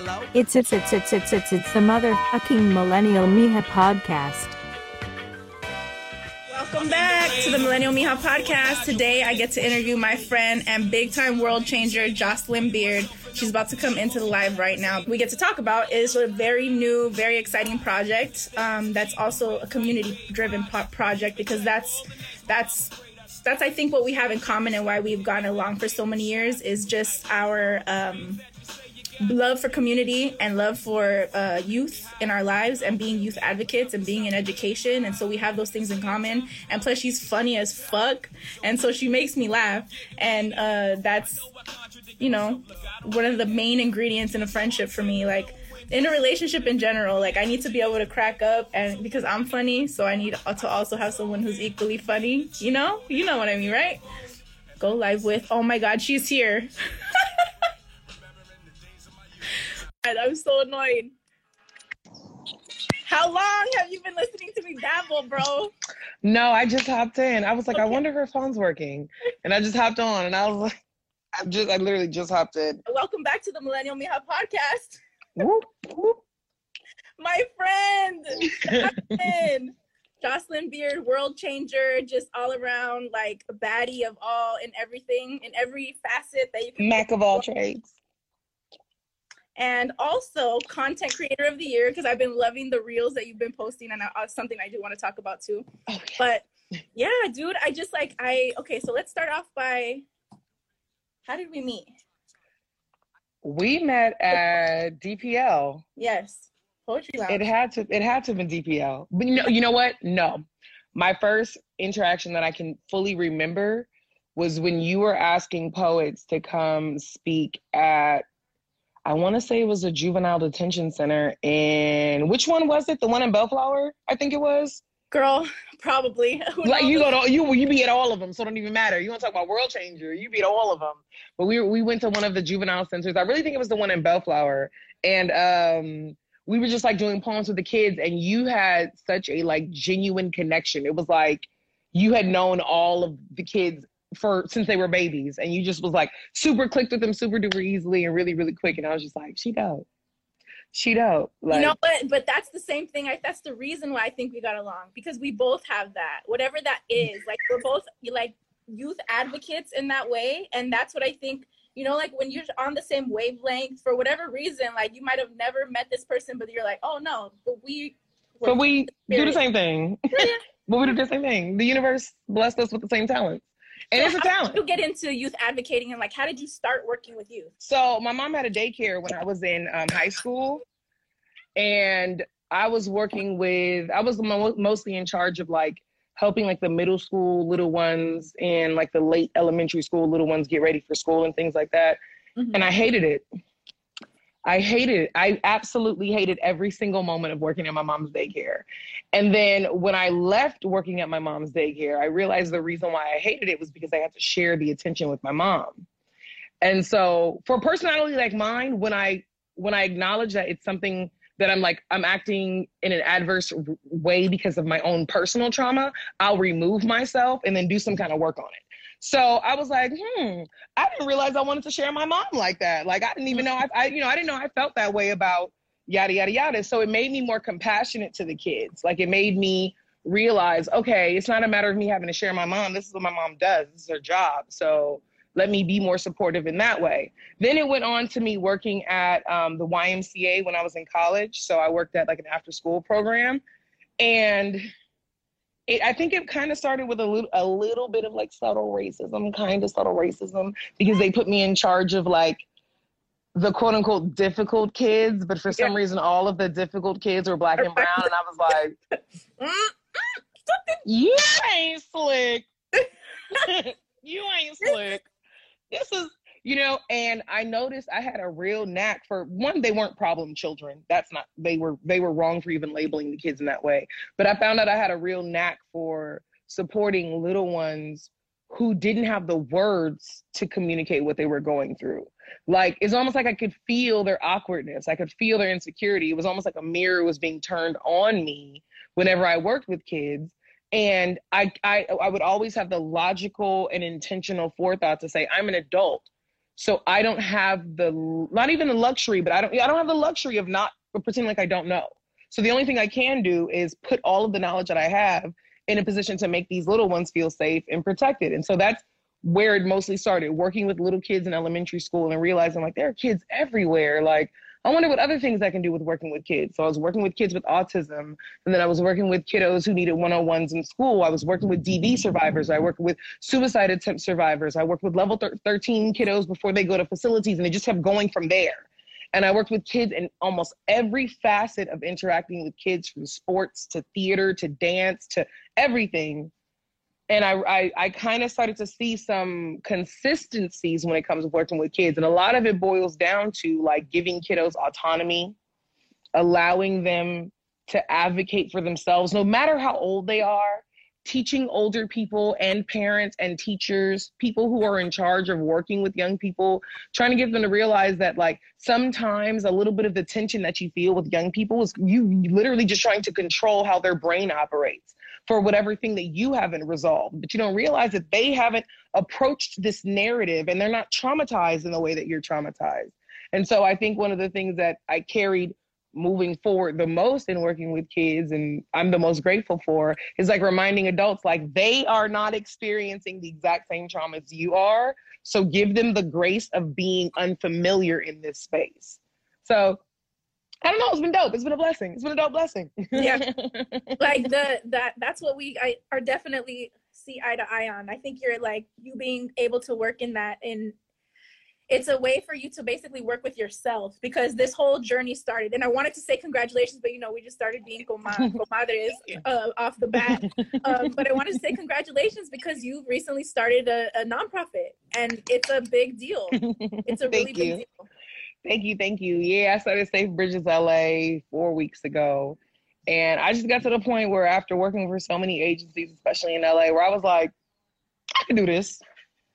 It's the motherfucking Millennial Mija podcast. Welcome back to the Millennial Mija podcast. Today I get to interview my friend and big time world changer, Jocelyn Beard. She's about to come into the live right now. We get to talk about is a very new, very exciting project. That's also a community driven project because that's I think what we have in common and why we've gone along for so many years is just our love for community and love for youth in our lives and being youth advocates and being in education. And so we have those things in common. And plus she's funny as fuck. And so she makes me laugh. And that's, you know, one of the main ingredients in a friendship for me. Like in a relationship in general, like I need to be able to crack up and because I'm funny. So I need to also have someone who's equally funny. You know what I mean, right? Go live with, oh my God, she's here. I'm so annoyed. How long have you been listening to me babble, bro? No, I just hopped in. I was like, okay. I wonder if her phone's working. And I just hopped on and I was like, I literally just hopped in. Welcome back to the Millennial Mija podcast. Whoop, whoop. My friend, Jocelyn Beard, world changer, just all around, like a baddie of all in everything, in every facet that you can. Mac of all trades. And also content creator of the year because I've been loving the reels that you've been posting and something I do want to talk about too. Okay. But yeah, dude, I just like, okay, so let's start off by, how did we meet? We met at DPL. Yes, Poetry Lounge. It had to have been DPL. But you know what? No. My first interaction that I can fully remember was when you were asking poets to come speak at, I want to say it was a juvenile detention center. And which one was it? The one in Bellflower? I think it was. Girl, probably. Like you be at all of them, so it don't even matter. You want to talk about world changer? You be at all of them. But we went to one of the juvenile centers. I really think it was the one in Bellflower, and we were just like doing poems with the kids. And you had such a like genuine connection. It was like you had known all of the kids since they were babies, and you just was like super clicked with them super duper easily and really, really quick. And I was just like, she dope. Like, you know, but that's the same thing. That's the reason why I think we got along, because we both have that, whatever that is. Like we're both like youth advocates in that way, and that's what I think. You know, like when you're on the same wavelength for whatever reason, like you might have never met this person, but you're like, oh no, but we do the same thing. But we do the same thing. The universe blessed us with the same talents. And so it's a talent. How did you get into youth advocating and like, how did you start working with youth? So my mom had a daycare when I was in high school, and I was mostly in charge of like helping like the middle school little ones and like the late elementary school little ones get ready for school and things like that. Mm-hmm. And I hated it. I absolutely hated every single moment of working at my mom's daycare. And then when I left working at my mom's daycare, I realized the reason why I hated it was because I had to share the attention with my mom. And so for a personality like mine, when I acknowledge that it's something that I'm acting in an adverse way because of my own personal trauma, I'll remove myself and then do some kind of work on it. So I was like, I didn't realize I wanted to share my mom like that. Like, I didn't even know, I didn't know I felt that way about yada, yada, yada. So it made me more compassionate to the kids. Like, it made me realize, okay, it's not a matter of me having to share my mom. This is what my mom does. This is her job. So let me be more supportive in that way. Then it went on to me working at the YMCA when I was in college. So I worked at like an after school program. And I think it kind of started with a little bit of like subtle racism, because they put me in charge of like the quote unquote difficult kids, but for some reason all of the difficult kids were Black and brown, and I was like, you ain't slick. You ain't slick. This is, and I noticed I had a real knack for, one, they weren't problem children. They were wrong for even labeling the kids in that way. But I found out I had a real knack for supporting little ones who didn't have the words to communicate what they were going through. Like, it's almost like I could feel their awkwardness. I could feel their insecurity. It was almost like a mirror was being turned on me whenever I worked with kids. And I would always have the logical and intentional forethought to say, I'm an adult. So I don't have not even the luxury, but I don't have the luxury of not pretending like I don't know. So the only thing I can do is put all of the knowledge that I have in a position to make these little ones feel safe and protected. And so that's where it mostly started, working with little kids in elementary school and realizing like there are kids everywhere. Like, I wonder what other things I can do with working with kids. So I was working with kids with autism, and then I was working with kiddos who needed one-on-ones in school. I was working with DV survivors. I worked with suicide attempt survivors. I worked with level 13 kiddos before they go to facilities, and it just kept going from there. And I worked with kids in almost every facet of interacting with kids, from sports to theater to dance to everything. And I kind of started to see some consistencies when it comes to working with kids. And a lot of it boils down to like giving kiddos autonomy, allowing them to advocate for themselves, no matter how old they are, teaching older people and parents and teachers, people who are in charge of working with young people, trying to get them to realize that like sometimes a little bit of the tension that you feel with young people is you literally just trying to control how their brain operates for whatever thing that you haven't resolved. But you don't realize that they haven't approached this narrative and they're not traumatized in the way that you're traumatized. And so I think one of the things that I carried moving forward the most in working with kids, and I'm the most grateful for, is like reminding adults like they are not experiencing the exact same trauma as you are. So give them the grace of being unfamiliar in this space. So I don't know, it's been dope. It's been a blessing. It's been a dope blessing. Yeah. Like that's what I are definitely see eye to eye on. I think you're like, you being able to work in that, and it's a way for you to basically work with yourself, because this whole journey started, and I wanted to say congratulations, but we just started being comadres off the bat. But I wanted to say congratulations because you recently started a nonprofit, and it's a big deal. It's a really big deal. Thank you. Yeah, I started Safe Bridges LA 4 weeks ago. And I just got to the point where after working for so many agencies, especially in LA, where I was like, I could do this.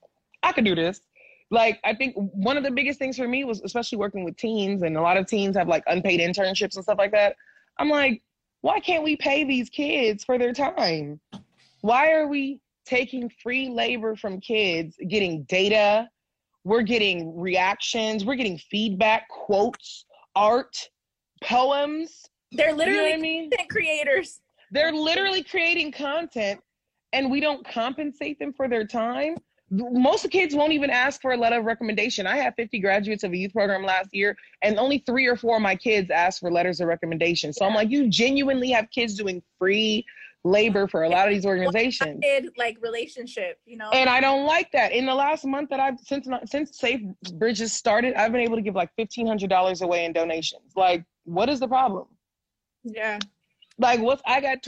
Like, I think one of the biggest things for me was, especially working with teens, and a lot of teens have like unpaid internships and stuff like that. I'm like, why can't we pay these kids for their time? Why are we taking free labor from kids, getting data? We're getting reactions. We're getting feedback, quotes, art, poems. They're literally content creators. They're literally creating content, and we don't compensate them for their time. Most of the kids won't even ask for a letter of recommendation. I had 50 graduates of a youth program last year, and only 3 or 4 of my kids asked for letters of recommendation. So I'm like, you genuinely have kids doing free labor for a lot of these organizations. Like relationship, And I don't like that. In the last month that since Safe Bridges started, I've been able to give like $1,500 away in donations. Like, what is the problem? Yeah. Like, I got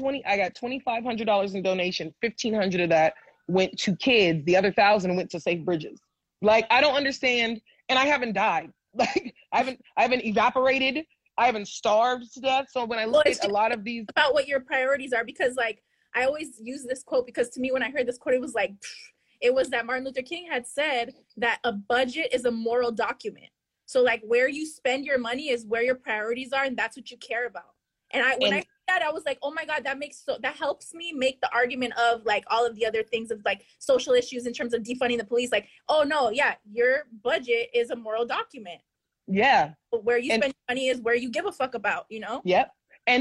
$2,500 in donation. 1,500 of that went to kids. The other 1,000 went to Safe Bridges. Like, I don't understand. And I haven't died. Like, I haven't evaporated. I haven't starved to death. So when I look at a lot of these, about what your priorities are, because like I always use this quote, because to me when I heard this quote, it was like, it was that Martin Luther King had said that a budget is a moral document. So like where you spend your money is where your priorities are, and that's what you care about. And when I heard that, I was like, oh my God, that helps me make the argument of like all of the other things of like social issues in terms of defunding the police. Like, oh no, yeah, your budget is a moral document. Yeah. But where you spend money is where you give a fuck about, Yep.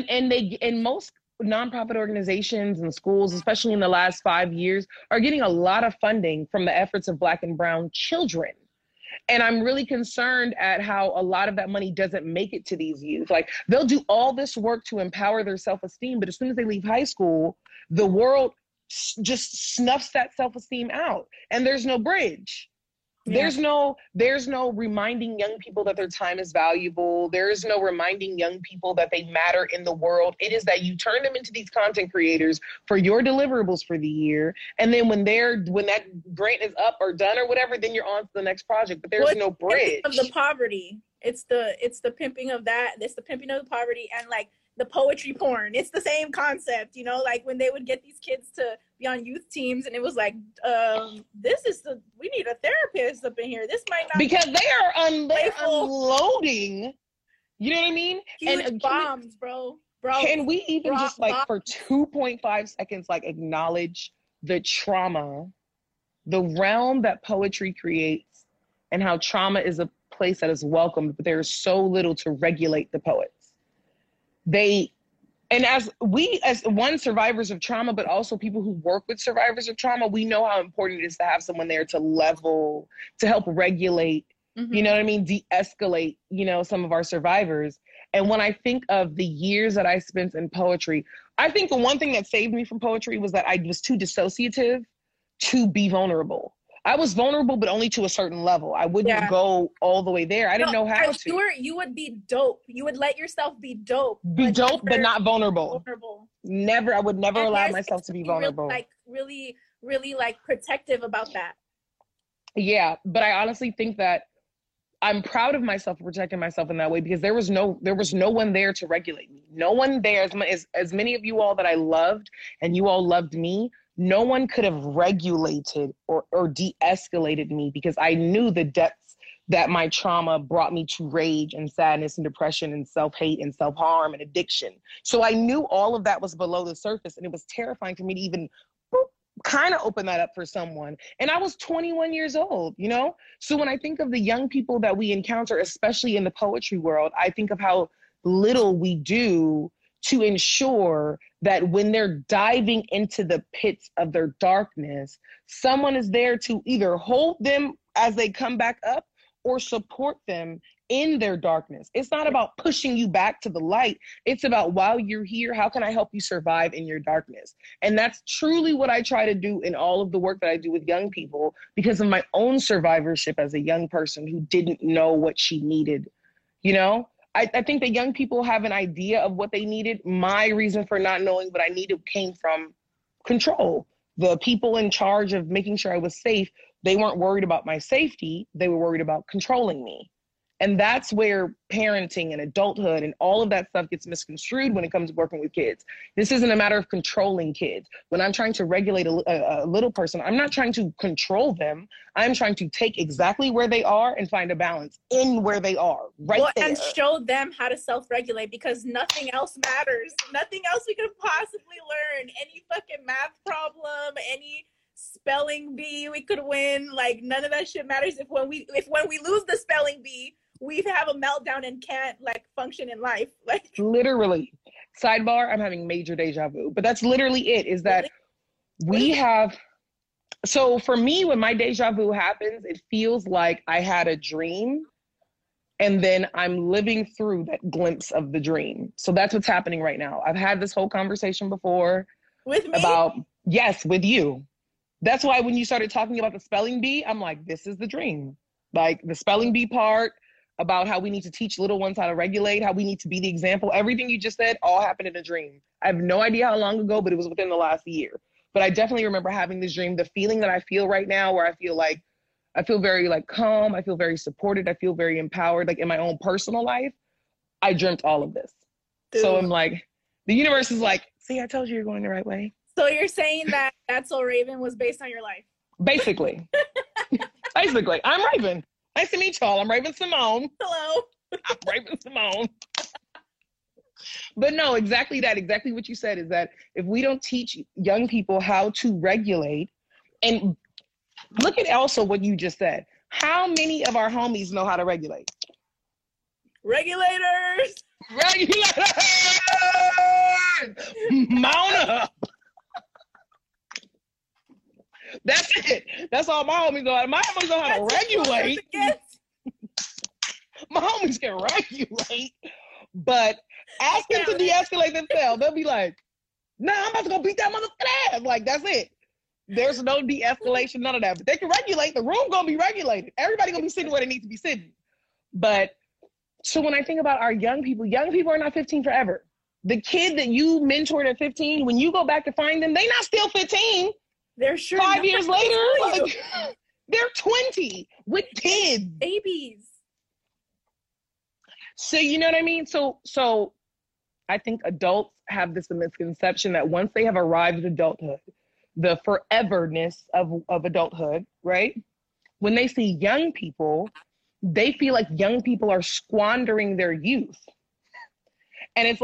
And most nonprofit organizations and schools, especially in the last 5 years, are getting a lot of funding from the efforts of Black and brown children. And I'm really concerned at how a lot of that money doesn't make it to these youth. Like, they'll do all this work to empower their self-esteem, but as soon as they leave high school, the world just snuffs that self-esteem out, and there's no bridge. Yeah. There's no reminding young people that their time is valuable. There's no reminding young people that they matter in the world. It is that you turn them into these content creators for your deliverables for the year. And then when that grant is up or done or whatever, then you're on to the next project. But there's no bridge. Of the poverty. It's the pimping of that. It's the pimping of the poverty, and like the poetry porn. It's the same concept, like when they would get these kids to be on youth teams, and it was like, we need a therapist up in here. This might not, because they're unloading. You know what I mean? Huge bombs, bro. Can we even just like for 2.5 seconds, like acknowledge the trauma, the realm that poetry creates and how trauma is a place that is welcomed, but there is so little to regulate the poets. And as one, survivors of trauma, but also people who work with survivors of trauma, we know how important it is to have someone there to help regulate, you know what I mean? De-escalate, some of our survivors. And when I think of the years that I spent in poetry, I think the one thing that saved me from poetry was that I was too dissociative to be vulnerable. I was vulnerable, but only to a certain level. I wouldn't go all the way there. I didn't know how to. You would be dope. You would let yourself be dope. But not vulnerable. Never. I would never allow myself to be vulnerable. Really, protective about that. Yeah, but I honestly think that I'm proud of myself for protecting myself in that way, because there was no one there to regulate me. No one there, as many of you all that I loved and you all loved me, no one could have regulated or de-escalated me, because I knew the depths that my trauma brought me to: rage and sadness and depression and self-hate and self-harm and addiction. So I knew all of that was below the surface, and it was terrifying for me to even kind of open that up for someone. And I was 21 years old, So when I think of the young people that we encounter, especially in the poetry world, I think of how little we do to ensure that when they're diving into the pits of their darkness, someone is there to either hold them as they come back up or support them in their darkness. It's not about pushing you back to the light. It's about, while you're here, how can I help you survive in your darkness? And that's truly what I try to do in all of the work that I do with young people, because of my own survivorship as a young person who didn't know what she needed, I think that young people have an idea of what they needed. My reason for not knowing what I needed came from control. The people in charge of making sure I was safe, they weren't worried about my safety. They were worried about controlling me. And that's where parenting and adulthood and all of that stuff gets misconstrued when it comes to working with kids. This isn't a matter of controlling kids. When I'm trying to regulate a little person, I'm not trying to control them. I'm trying to take exactly where they are and find a balance in where they are, there. And show them how to self-regulate, because nothing else matters. Nothing else we could possibly learn. Any fucking math problem, any spelling bee we could win. None of that shit matters if when we lose the spelling bee, we have a meltdown and can't function in life. Literally. Sidebar, I'm having major deja vu, but that's literally it, is that we have. So for me, when my deja vu happens, it feels like I had a dream and then I'm living through that glimpse of the dream. So that's what's happening right now. I've had this whole conversation before. With me? Yes, with you. That's why when you started talking about the spelling bee, I'm like, this is the dream. The spelling bee part, about how we need to teach little ones how to regulate, how we need to be the example. Everything you just said all happened in a dream. I have no idea how long ago, but it was within the last year. But I definitely remember having this dream, the feeling that I feel right now, where I feel very calm. I feel very supported. I feel very empowered. In my own personal life, I dreamt all of this. Dude. So I'm the universe is see, I told you you're going the right way. So you're saying that That's So Raven was based on your life? Basically. Basically. I'm Raven. Nice to meet y'all. I'm Raven Simone. Hello. I'm Raven Simone. But no, exactly that. Exactly what you said is that if we don't teach young people how to regulate, and look at also what you just said. How many of our homies know how to regulate? Regulators. Regulators. Mount up. That's it. That's all my homies know. My homies know how to regulate. My homies can regulate, but ask them to de-escalate themselves. They'll be like, nah, I'm about to go beat that motherfucker ass. That's it. There's no de-escalation, none of that. But they can regulate. The room gonna be regulated. Everybody gonna be sitting where they need to be sitting. But so when I think about our young people are not 15 forever. The kid that you mentored at 15, when you go back to find them, they not still 15. They're sure 5 years later, they're 20 with kids. Babies. So you know what I mean? So I think adults have this misconception that once they have arrived at adulthood, the foreverness of adulthood, right? When they see young people, they feel like young people are squandering their youth. And it's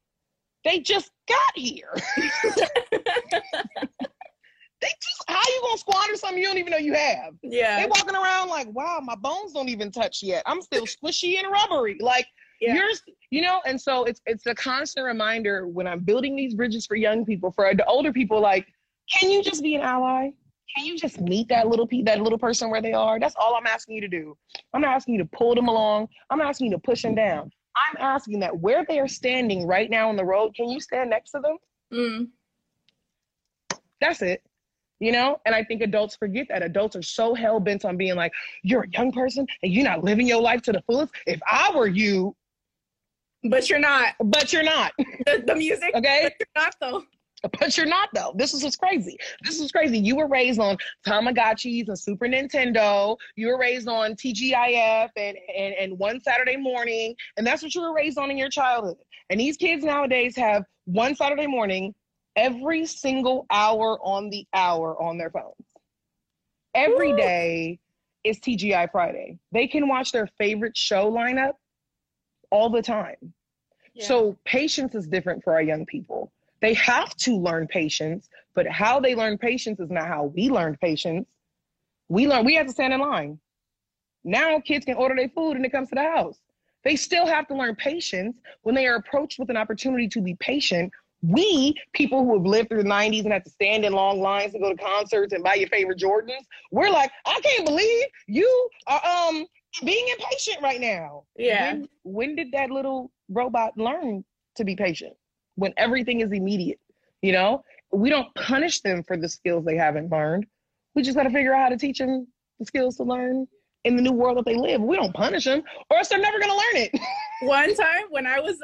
they just got here. How you gonna squander something you don't even know you have. Yeah. They walking around like, wow, my bones don't even touch yet. I'm still squishy and rubbery. Like, and so it's a constant reminder when I'm building these bridges for young people, for the older people, like, can you just be an ally? Can you just meet that little person where they are? That's all I'm asking you to do. I'm not asking you to pull them along. I'm not asking you to push them down. I'm asking that where they are standing right now on the road, can you stand next to them? Mm. That's it. And I think adults forget that. Adults are so hell-bent on being like, you're a young person and you're not living your life to the fullest. If I were you. But you're not. The music. Okay. But you're not, though. But you're not, though. This is what's crazy. You were raised on Tamagotchis and Super Nintendo. You were raised on TGIF and One Saturday Morning. And that's what you were raised on in your childhood. And these kids nowadays have One Saturday Morning every single hour on the hour on their phones. Every day is TGI Friday. They can watch their favorite show lineup all the time. Yeah. So patience is different for our young people. They have to learn patience, but how they learn patience is not how we learned patience. We have to stand in line. Now kids can order their food and it comes to the house. They still have to learn patience when they are approached with an opportunity to be patient. We, people who have lived through the 90s and had to stand in long lines to go to concerts and buy your favorite Jordans, we're like, I can't believe you are being impatient right now. Yeah. When did that little robot learn to be patient? When everything is immediate, we don't punish them for the skills they haven't learned. We just got to figure out how to teach them the skills to learn in the new world that they live. We don't punish them, or else they're never going to learn it. One time when I was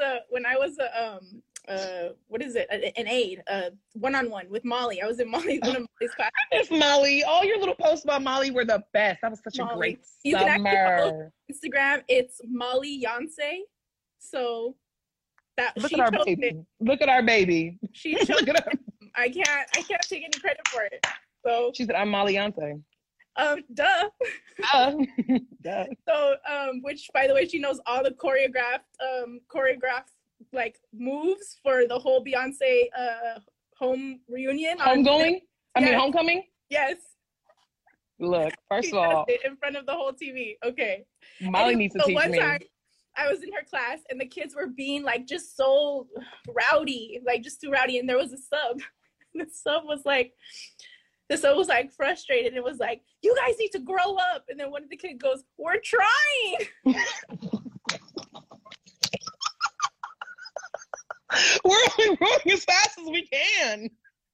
an aide, one-on-one with Molly. I was in one of Molly's classes. It's Molly. All your little posts about Molly were the best. That was such a great summer. You can actually follow Instagram. It's Molly Yonsei. So look at our baby. Look at our baby. She chose it. I can't take any credit for it. So she said, "I'm Molly Yonsei." Duh. Duh. So, which by the way, she knows all the choreographed like moves for the whole Beyonce home reunion. Homecoming? Yes. Look, first of all, in front of the whole TV. Okay. Molly needs to teach me. One time I was in her class and the kids were being like just so rowdy, like just too rowdy. And there was a sub. The sub was like frustrated. It was like, you guys need to grow up. And then one of the kids goes, we're trying. We're only growing as fast as we can.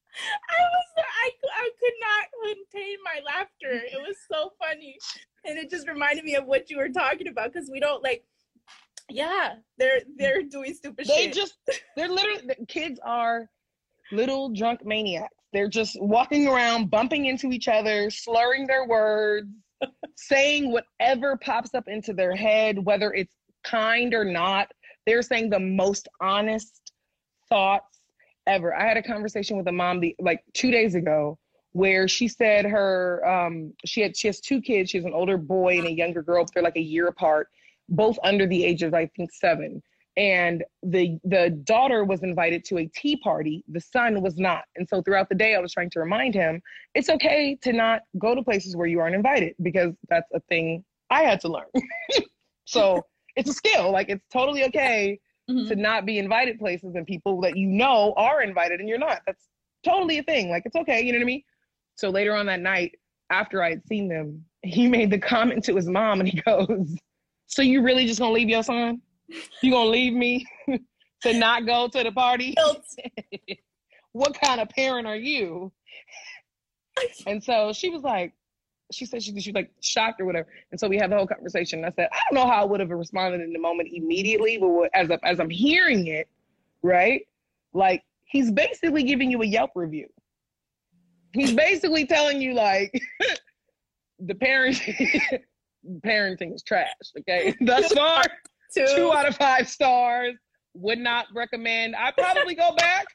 I could not contain my laughter. It was so funny. And it just reminded me of what you were talking about, because we don't they're doing stupid shit. They're literally, kids are little drunk maniacs. They're just walking around, bumping into each other, slurring their words, saying whatever pops up into their head, whether it's kind or not. They're saying the most honest thoughts ever. I had a conversation with a mom 2 days ago where she said she has two kids. She has an older boy and a younger girl. They're like a year apart, both under the age of, I think, 7. And the daughter was invited to a tea party. The son was not. And so throughout the day, I was trying to remind him, it's okay to not go to places where you aren't invited, because that's a thing I had to learn. So it's a skill. Like, it's totally okay to not be invited places and people that you know are invited and you're not. That's totally a thing. Like, it's okay. You know what I mean? So later on that night, after I had seen them, he made the comment to his mom and he goes, so you really just gonna leave your son? You gonna leave me to not go to the party? What kind of parent are you? And so she was like, she said she was like shocked or whatever. And so we had the whole conversation. And I said, I don't know how I would have responded in the moment immediately, but as I'm hearing it, right? Like, he's basically giving you a Yelp review. He's basically telling you, like, the parenting is trash, okay? Thus far, 2 out of 5 stars. Would not recommend. I'd probably go back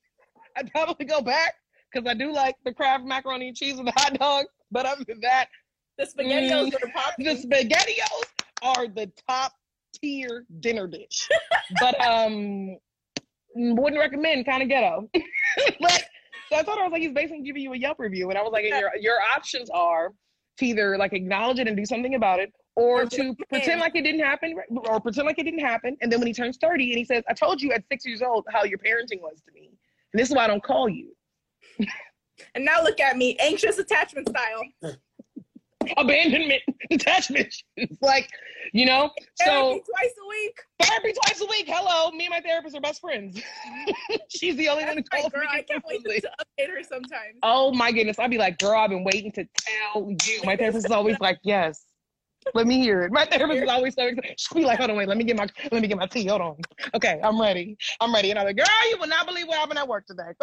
because I do like the Kraft macaroni and cheese and the hot dog. But other than that, the SpaghettiOs are popping. The SpaghettiOs are the top tier dinner dish. But wouldn't recommend, kind of ghetto. Like, So I told her, I was like, he's basically giving you a Yelp review. And I was like, and your options are to either like acknowledge it and do something about it, or to pretend like it didn't happen, or pretend like it didn't happen. And then when he turns 30 and he says, I told you at 6 years old how your parenting was to me. And this is why I don't call you. And now look at me, anxious attachment style. Abandonment, attachment. It's like, you know, Therapy twice a week. Therapy twice a week. Hello, me and my therapist are best friends. She's the only one who calls girl, me. I can't wait to update her sometimes. Oh my goodness. I'd be like, girl, I've been waiting to tell you. My therapist is always like, yes. Let me hear it. My therapist is always so excited. She'll be like, hold on, wait, let me get my tea. Hold on. Okay, I'm ready. And I'm like, girl, you will not believe what happened at work today.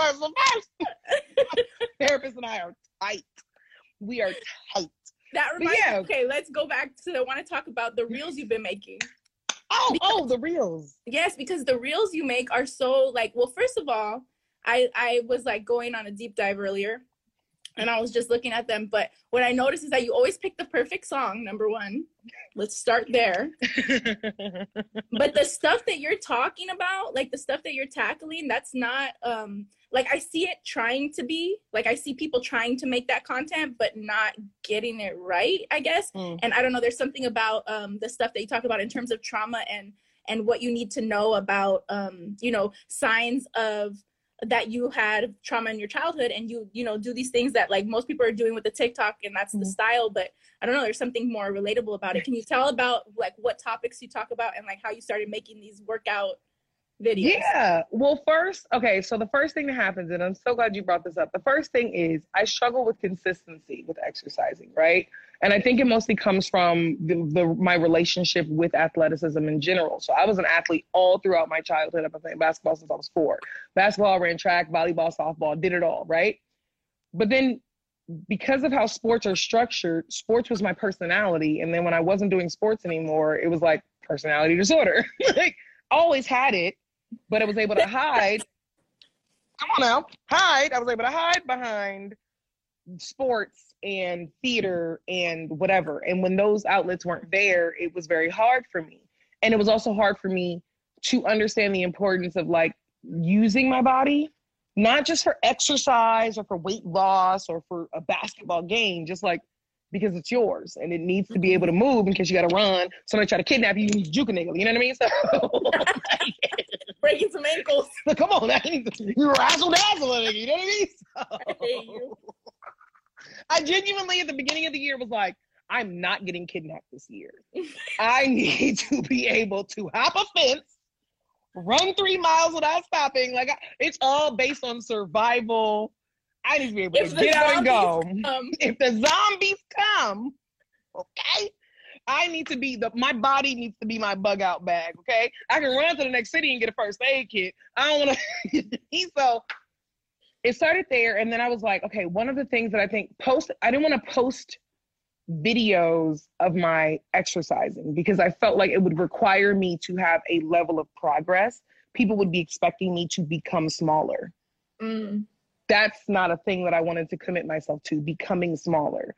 Therapist and I are tight. We are tight. That reminds me, okay, let's go back to, I want to talk about the reels you've been making. The reels. Yes, because the reels you make are so like, well, first of all, I was like going on a deep dive earlier and I was just looking at them. But what I noticed is that you always pick the perfect song, number one. Let's start there. But the stuff that you're talking about, like the stuff that you're tackling, that's not, like I see it trying to be, like I see people trying to make that content, but not getting it right, I guess. And I don't know, there's something about the stuff that you talk about in terms of trauma and what you need to know about, you know, signs of that you had trauma in your childhood, and you know, do these things that like most people are doing with the TikTok, and that's the style. But I don't know, there's something more relatable about it. Can you tell about like what topics you talk about and like how you started making these workout videos? Yeah, well, so the first thing that happens, and I'm so glad you brought this up. The first thing is I struggle with consistency with exercising, right? And I think it mostly comes from my relationship with athleticism in general. So I was an athlete all throughout my childhood. I've been playing basketball since I was 4. Basketball, ran track, volleyball, softball, did it all, right? But then because of how sports are structured, sports was my personality. And then when I wasn't doing sports anymore, it was like personality disorder. Like, always had it, but I was able to hide. Come on now, hide. I was able to hide behind sports and theater and whatever. And when those outlets weren't there, it was very hard for me. And it was also hard for me to understand the importance of like using my body, not just for exercise or for weight loss or for a basketball game, just like because it's yours and it needs to be able to move in case you got to run. Somebody try to kidnap you, you need to juke a nigga. You know what I mean? So breaking some ankles. So, come on, you razzle dazzle a nigga. You know what I mean? So, I hate you. I genuinely at the beginning of the year was like, I'm not getting kidnapped this year. I need to be able to hop a fence, run 3 miles without stopping. Like, it's all based on survival. I need to be able to get out and go. If the zombies come, okay, I need to be my body needs to be my bug out bag, okay? I can run to the next city and get a first aid kit. I don't want to. So it started there, and then I was like, okay, one of the things that I think I didn't want to post videos of my exercising because I felt like it would require me to have a level of progress. People would be expecting me to become smaller. That's not a thing that I wanted to commit myself to, becoming smaller.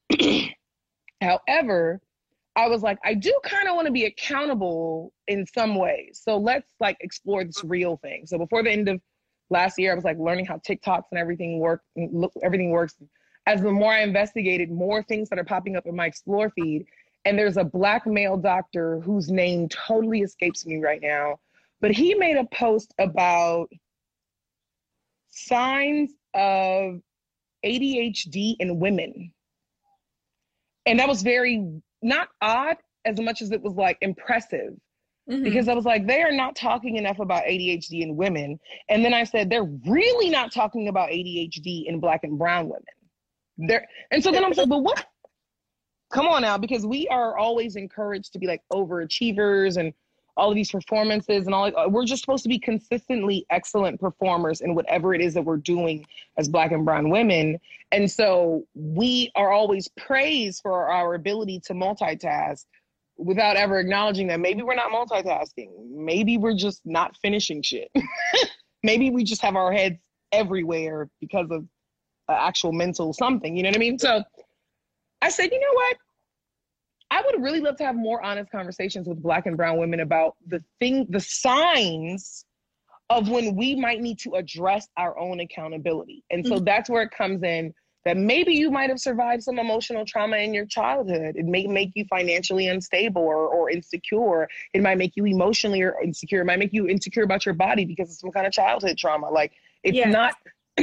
However, I was like, I do kind of want to be accountable in some ways. So let's like explore this real thing. So before the end of last year, I was like learning how TikToks and everything works. As the more I investigated, more things that are popping up in my Explore feed. And there's a Black male doctor whose name totally escapes me right now, but he made a post about signs of ADHD in women. And that was very, not odd as much as it was like impressive. Because I was like, they are not talking enough about ADHD in women. And then I said, they're really not talking about ADHD in Black and brown women. And so then I was like, but what? Come on now, because we are always encouraged to be like overachievers and all of these performances and all. We're just supposed to be consistently excellent performers in whatever it is that we're doing as Black and brown women. And so we are always praised for our ability to multitask without ever acknowledging that maybe we're not multitasking. Maybe we're just not finishing shit. Maybe we just have our heads everywhere because of actual mental something, you know what I mean? So I said, you know what? I would really love to have more honest conversations with Black and brown women about the signs of when we might need to address our own accountability. And so that's where it comes in, that maybe you might have survived some emotional trauma in your childhood. It may make you financially unstable or insecure. It might make you emotionally or insecure. It might make you insecure about your body because of some kind of childhood trauma. Like, it's not,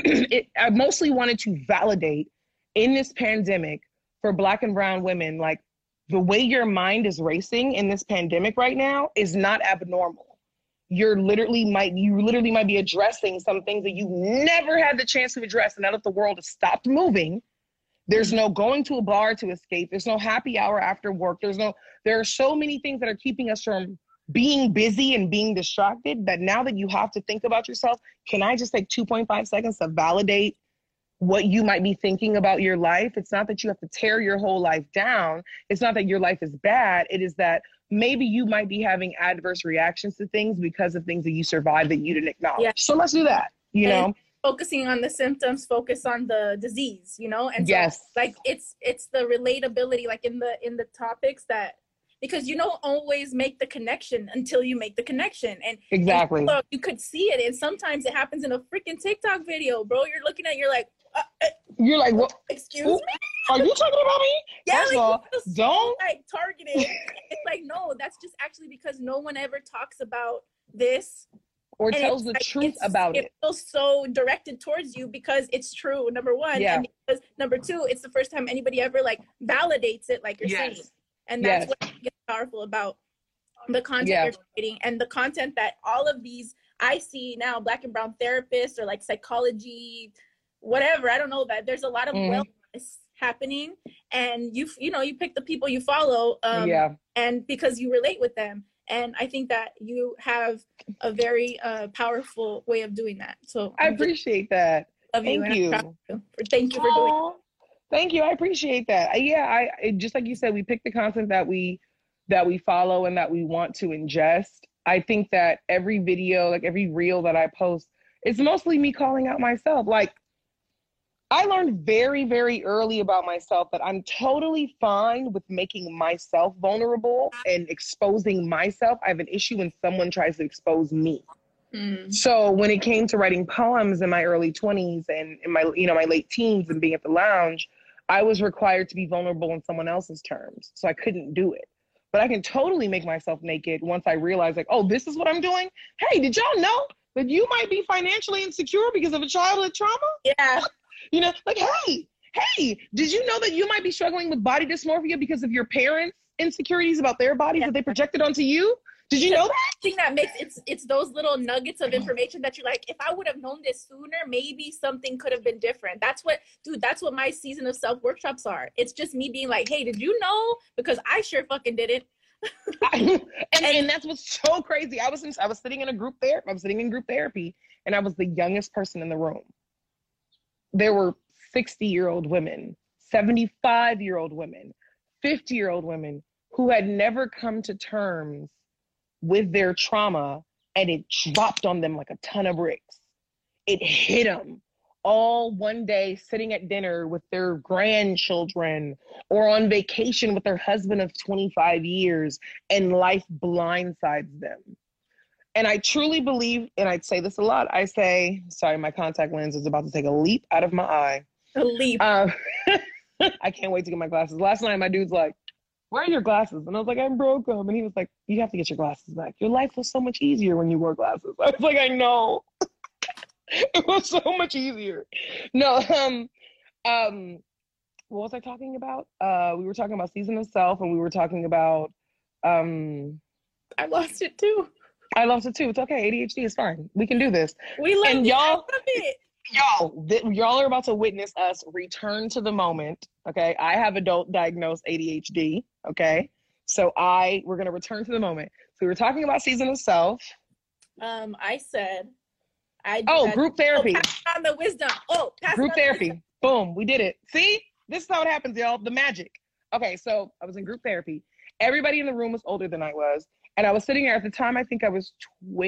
I mostly wanted to validate in this pandemic for Black and brown women, like, the way your mind is racing in this pandemic right now is not abnormal. You literally might be addressing some things that you never had the chance to address. And now that the world has stopped moving, there's no going to a bar to escape. There's no happy hour after work. There are so many things that are keeping us from being busy and being distracted, that now that you have to think about yourself, can I just take 2.5 seconds to validate what you might be thinking about your life? It's not that you have to tear your whole life down. It's not that your life is bad. It is that maybe you might be having adverse reactions to things because of things that you survived that you didn't acknowledge. Yeah. So let's do that, you know? Focusing on the symptoms, focus on the disease, you know? And so, yes. like, it's the relatability, like in the topics that, because you don't always make the connection until you make the connection. And exactly. And you could see it. And sometimes it happens in a freaking TikTok video, bro. You're looking at, you're like, you're like, what? Excuse me? Are you talking about me? Yeah, first of all, don't like targeted. It's like, no, that's just actually because no one ever talks about this or tells the truth about it. It feels so directed towards you because it's true, number one. Yeah. And because number two, it's the first time anybody ever like validates it, like you're saying. And that's what gets powerful about the content you're creating and the content that all of these I see now, Black and brown therapists or like psychology, whatever. I don't know, that there's a lot of wellness happening, and you pick the people you follow, and because you relate with them. And I think that you have a very powerful way of doing that. So I appreciate that. Thank you for doing it. Thank you. I appreciate that. I just like you said, we pick the content that we follow and that we want to ingest. I think that every video, like every reel that I post, it's mostly me calling out myself. Like, I learned very, very early about myself that I'm totally fine with making myself vulnerable and exposing myself. I have an issue when someone tries to expose me. So when it came to writing poems in my early 20s and in my, my late teens and being at the lounge, I was required to be vulnerable on someone else's terms. So I couldn't do it. But I can totally make myself naked once I realize, like, oh, this is what I'm doing. Hey, did y'all know that you might be financially insecure because of a childhood trauma? Yeah. Like, hey, did you know that you might be struggling with body dysmorphia because of your parents' insecurities about their bodies that they projected onto you? Did you know that? I think that makes it's those little nuggets of information that you're like, if I would have known this sooner, maybe something could have been different. That's what my season of self workshops are. It's just me being like, hey, did you know? Because I sure fucking didn't. and that's what's so crazy. I was sitting in group therapy, and I was the youngest person in the room. There were 60-year-old women, 75-year-old women, 50-year-old women who had never come to terms with their trauma, and it dropped on them like a ton of bricks. It hit them all one day sitting at dinner with their grandchildren or on vacation with their husband of 25 years, and life blindsides them. And I truly believe, and I say this a lot, I say, sorry, my contact lens is about to take a leap out of my eye. A leap. I can't wait to get my glasses. Last night, my dude's like, where are your glasses? And I was like, I broke them. And he was like, you have to get your glasses back. Your life was so much easier when you wore glasses. I was like, I know. It was so much easier. No, what was I talking about? We were talking about season of self, and we were talking about I lost it too. I lost it too. It's okay. ADHD is fine. We can do this. We love and it. Y'all, I love it. Y'all are about to witness us return to the moment. Okay. I have adult diagnosed ADHD. Okay. So we're going to return to the moment. So we were talking about season of self. I said, group therapy. Pass on the wisdom. Group therapy. Boom. We did it. See, this is how it happens, y'all. The magic. Okay. So I was in group therapy. Everybody in the room was older than I was. And I was sitting there at the time, I think I was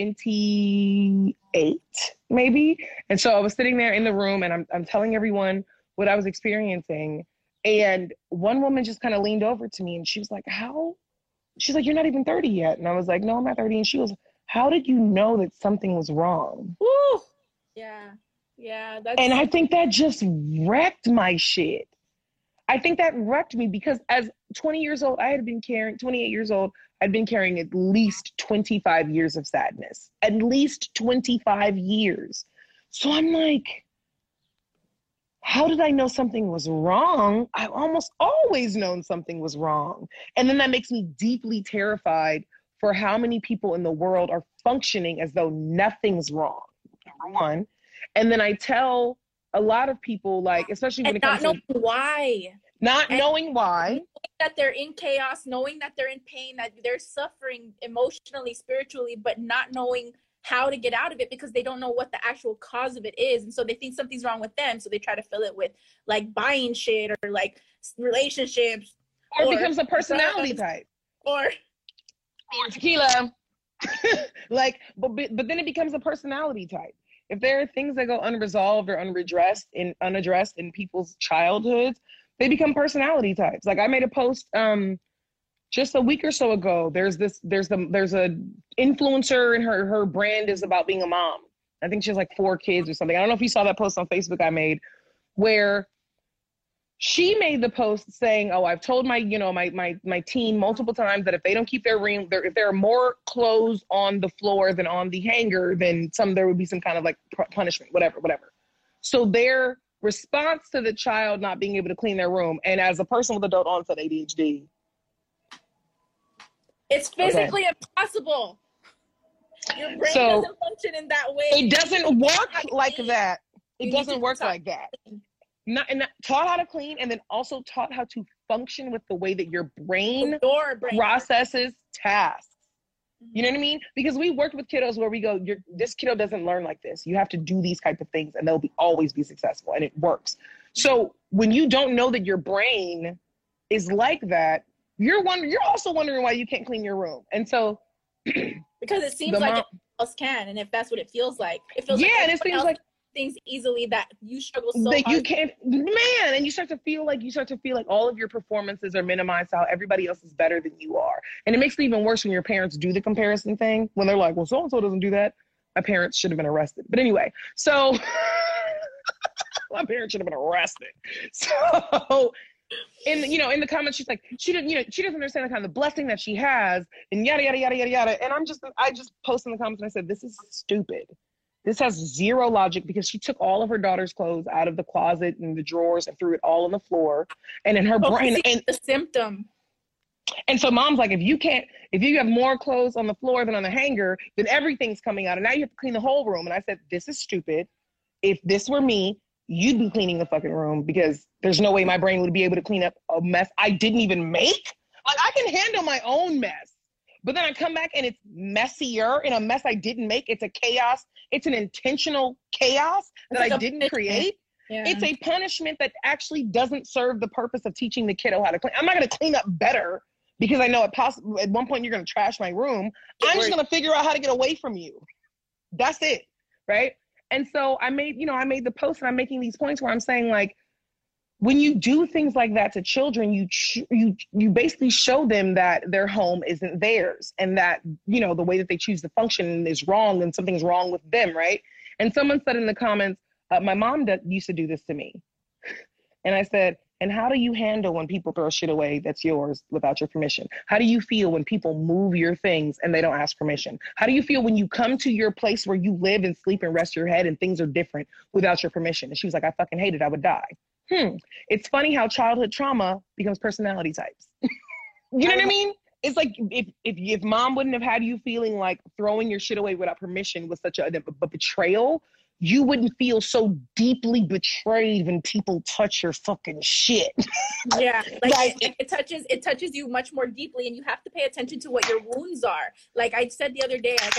28, maybe. And so I was sitting there in the room, and I'm telling everyone what I was experiencing. And one woman just kind of leaned over to me, and she was like, she's like, you're not even 30 yet. And I was like, no, I'm not 30. And she goes, how did you know that something was wrong? Woo! Yeah. Yeah. And I think that just wrecked my shit. I think that wrecked me because as 20 years old, 28 years old, I'd been carrying at least 25 years of sadness, at least 25 years. So I'm like, how did I know something was wrong? I've almost always known something was wrong. And then that makes me deeply terrified for how many people in the world are functioning as though nothing's wrong, number one. And then I tell a lot of people, like, especially when it comes to not knowing why, knowing that they're in chaos, knowing that they're in pain, that they're suffering emotionally, spiritually, but not knowing how to get out of it because they don't know what the actual cause of it is. And so they think something's wrong with them. So they try to fill it with like buying shit or like relationships. Or it becomes a personality type. Or tequila. Like, but then it becomes a personality type. If there are things that go unresolved or unaddressed in people's childhoods, they become personality types. Like I made a post just a week or so ago. There's a influencer and her brand is about being a mom. I think she has like 4 kids or something. I don't know if you saw that post on Facebook I made where she made the post saying, "Oh, I've told my team multiple times that if they don't keep their room, if there are more clothes on the floor than on the hanger, then there would be some kind of like punishment, whatever." So their response to the child not being able to clean their room, and as a person with adult onset ADHD, it's physically impossible. Your brain doesn't function in that way. It doesn't work like that. It doesn't work like that. Not taught how to clean, and then also taught how to function with the way that your brain processes tasks. You know what I mean? Because we worked with kiddos where we go, this kiddo doesn't learn like this. You have to do these type of things and they'll always be successful, and it works. So when you don't know that your brain is like that, you're also wondering why you can't clean your room. And so because it seems like everyone else can, and if that's what it feels like. It feels and it seems like things easily that you struggle so that hard. You can't, man, and you start to feel like all of your performances are minimized, how everybody else is better than you are. And it makes it even worse when your parents do the comparison thing, when they're like, well, so-and-so doesn't do that. My parents should have been arrested. But anyway, so my parents should have been arrested. So in the comments, she's like, she doesn't understand the kind of blessing that she has, and yada, yada, yada, yada, yada. And I just posted in the comments and I said, this is stupid. This has zero logic, because she took all of her daughter's clothes out of the closet and the drawers and threw it all on the floor. And in her brain, and the symptom. And so mom's like, if you have more clothes on the floor than on the hanger, then everything's coming out. And now you have to clean the whole room. And I said, this is stupid. If this were me, you'd be cleaning the fucking room, because there's no way my brain would be able to clean up a mess I didn't even make. Like, I can handle my own mess. But then I come back and it's messier in a mess I didn't make. It's a chaos. It's an intentional chaos that I didn't create. Yeah. It's a punishment that actually doesn't serve the purpose of teaching the kiddo how to clean. I'm not going to clean up better because I know at one point you're going to trash my room. I'm just going to figure out how to get away from you. That's it, right? And so I made the post, and I'm making these points where I'm saying, like, when you do things like that to children, you basically show them that their home isn't theirs, and that, the way that they choose to function is wrong, and something's wrong with them, right? And someone said in the comments, my mom used to do this to me. And I said, and how do you handle when people throw shit away that's yours without your permission? How do you feel when people move your things and they don't ask permission? How do you feel when you come to your place where you live and sleep and rest your head and things are different without your permission? And she was like, I fucking hate it. I would die. It's funny how childhood trauma becomes personality types. You know what I mean? It's like if mom wouldn't have had you feeling like throwing your shit away without permission was such a betrayal, you wouldn't feel so deeply betrayed when people touch your fucking shit. Yeah, like it touches you much more deeply, and you have to pay attention to what your wounds are. Like I said the other day, I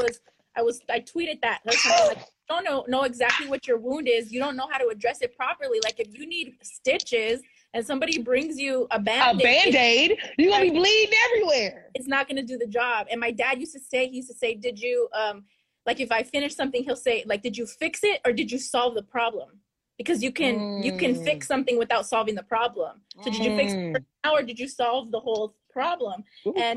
tweeted that. Like, you don't know exactly what your wound is. You don't know how to address it properly. Like if you need stitches and somebody brings you a Band-Aid, you're going to be bleeding everywhere. It's not going to do the job. And my dad used to say, did you, like if I finish something, he'll say, like, did you fix it or did you solve the problem? Because you can fix something without solving the problem. So did you fix it now or did you solve the whole problem? Ooh. And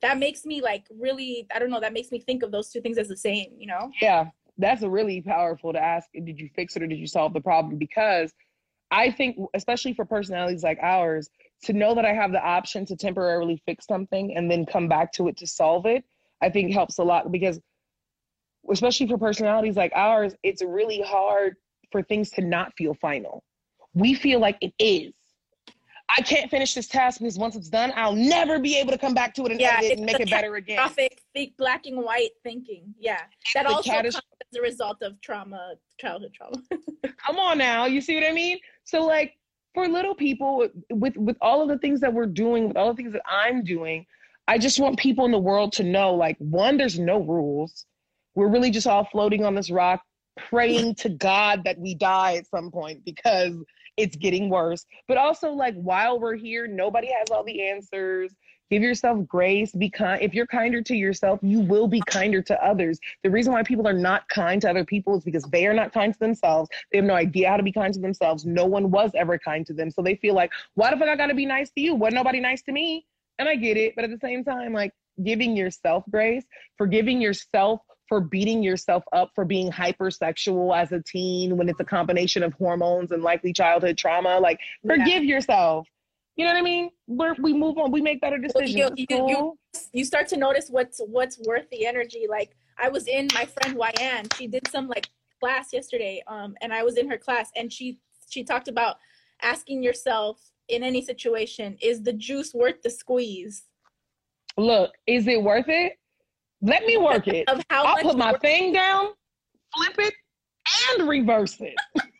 that makes me like really, I don't know, that makes me think of those two things as the same, you know? Yeah, that's a really powerful to ask. Did you fix it or did you solve the problem? Because I think, especially for personalities like ours, to know that I have the option to temporarily fix something and then come back to it to solve it, I think helps a lot, because especially for personalities like ours, it's really hard for things to not feel final. We feel like it is. I can't finish this task because once it's done, I'll never be able to come back to it and edit it and make it better again. Catastrophic, black and white thinking. Yeah. That also comes as a result of trauma, childhood trauma. Come on now. You see what I mean? So like for little people, with all of the things that we're doing, with all the things that I'm doing, I just want people in the world to know, like, one, there's no rules. We're really just all floating on this rock, praying to God that we die at some point because it's getting worse. But also, like, while we're here, nobody has all the answers. Give yourself grace. Be kind. If you're kinder to yourself, you will be kinder to others. The reason why people are not kind to other people is because they are not kind to themselves. They have no idea how to be kind to themselves. No one was ever kind to them. So they feel like, why the fuck I gotta be nice to you? Wasn't nobody nice to me? And I get it. But at the same time, like, giving yourself grace, forgiving yourself for beating yourself up for being hypersexual as a teen when it's a combination of hormones and likely childhood trauma. Like, forgive yourself. You know what I mean? We move on. We make better decisions. You start to notice what's worth the energy. Like, I was in my friend Wyan. She did some like class yesterday, and I was in her class, and she talked about asking yourself in any situation, is the juice worth the squeeze? Look, is it worth it? Let me work it. I'll put my thing down, flip it, and reverse it.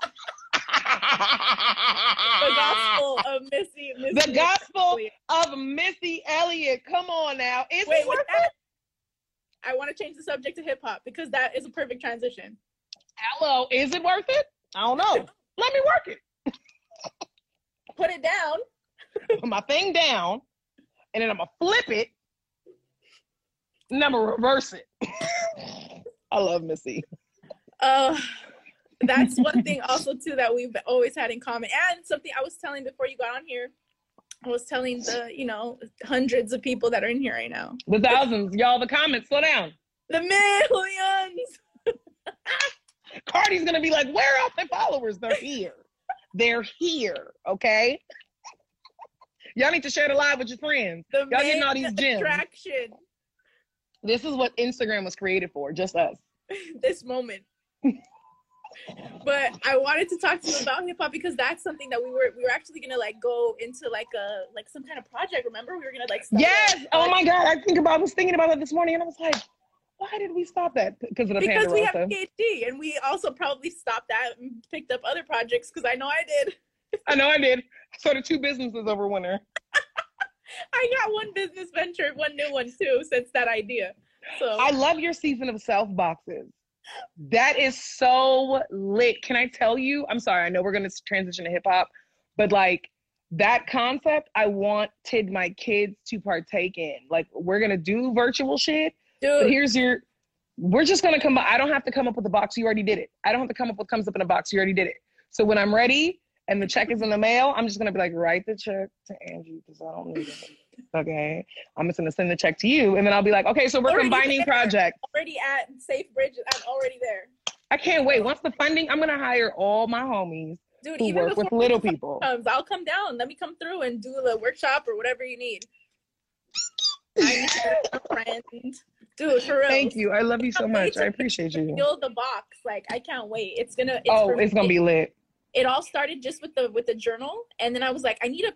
The gospel of Missy. The gospel of Missy Elliott. Come on now. Is it worth it? I want to change the subject to hip hop because that is a perfect transition. Hello, is it worth it? I don't know. Let me work it. Put it down. Put my thing down, and then I'm gonna flip it, and I'm gonna reverse it. I love Missy. That's one thing also too that we've always had in common, and something I was telling before you got on here. I was telling the hundreds of people that are in here right now, the thousands, y'all, the comments, slow down, the millions. Cardi's gonna be like, where are my followers? They're here. They're here. Okay. Y'all need to share the live with your friends. Y'all getting all these gems. Attraction. This is what Instagram was created for, just us. This moment. But I wanted to talk to you about hip hop because that's something that we were actually gonna like go into like some kind of project. Remember, we were gonna like. Yes. Oh my God, I was thinking about it this morning, and I was like, why did we stop that? Because of the Because Pandora we have stuff. PhD, and we also probably stopped that and picked up other projects because I know I did. I know I did. I started 2 businesses over winter. I got one business venture, one new one too, since that idea. So I love your season of self boxes. That is so lit. Can I tell you? I'm sorry. I know we're going to transition to hip hop, but like that concept, I wanted my kids to partake in. Like, we're going to do virtual shit. Dude. But we're just going to come. I don't have to come up with a box. You already did it. I don't have to come up with comes up in a box. You already did it. So when I'm ready and the check is in the mail, I'm just going to be like, write the check to Angie because I don't need it. Okay. I'm just going to send the check to you. And then I'll be like, okay, so we're combining projects. Already at Safe Bridge. I'm already there. I can't wait. Once the funding, I'm going to hire all my homies who work with little people. I'll come down. Let me come through and do the workshop or whatever you need. I need a friend. Dude, for real. Thank you. I love you so much. I appreciate you. Fill the box. Like, I can't wait. It's gonna be lit. It all started just with the journal, and then I was like, I need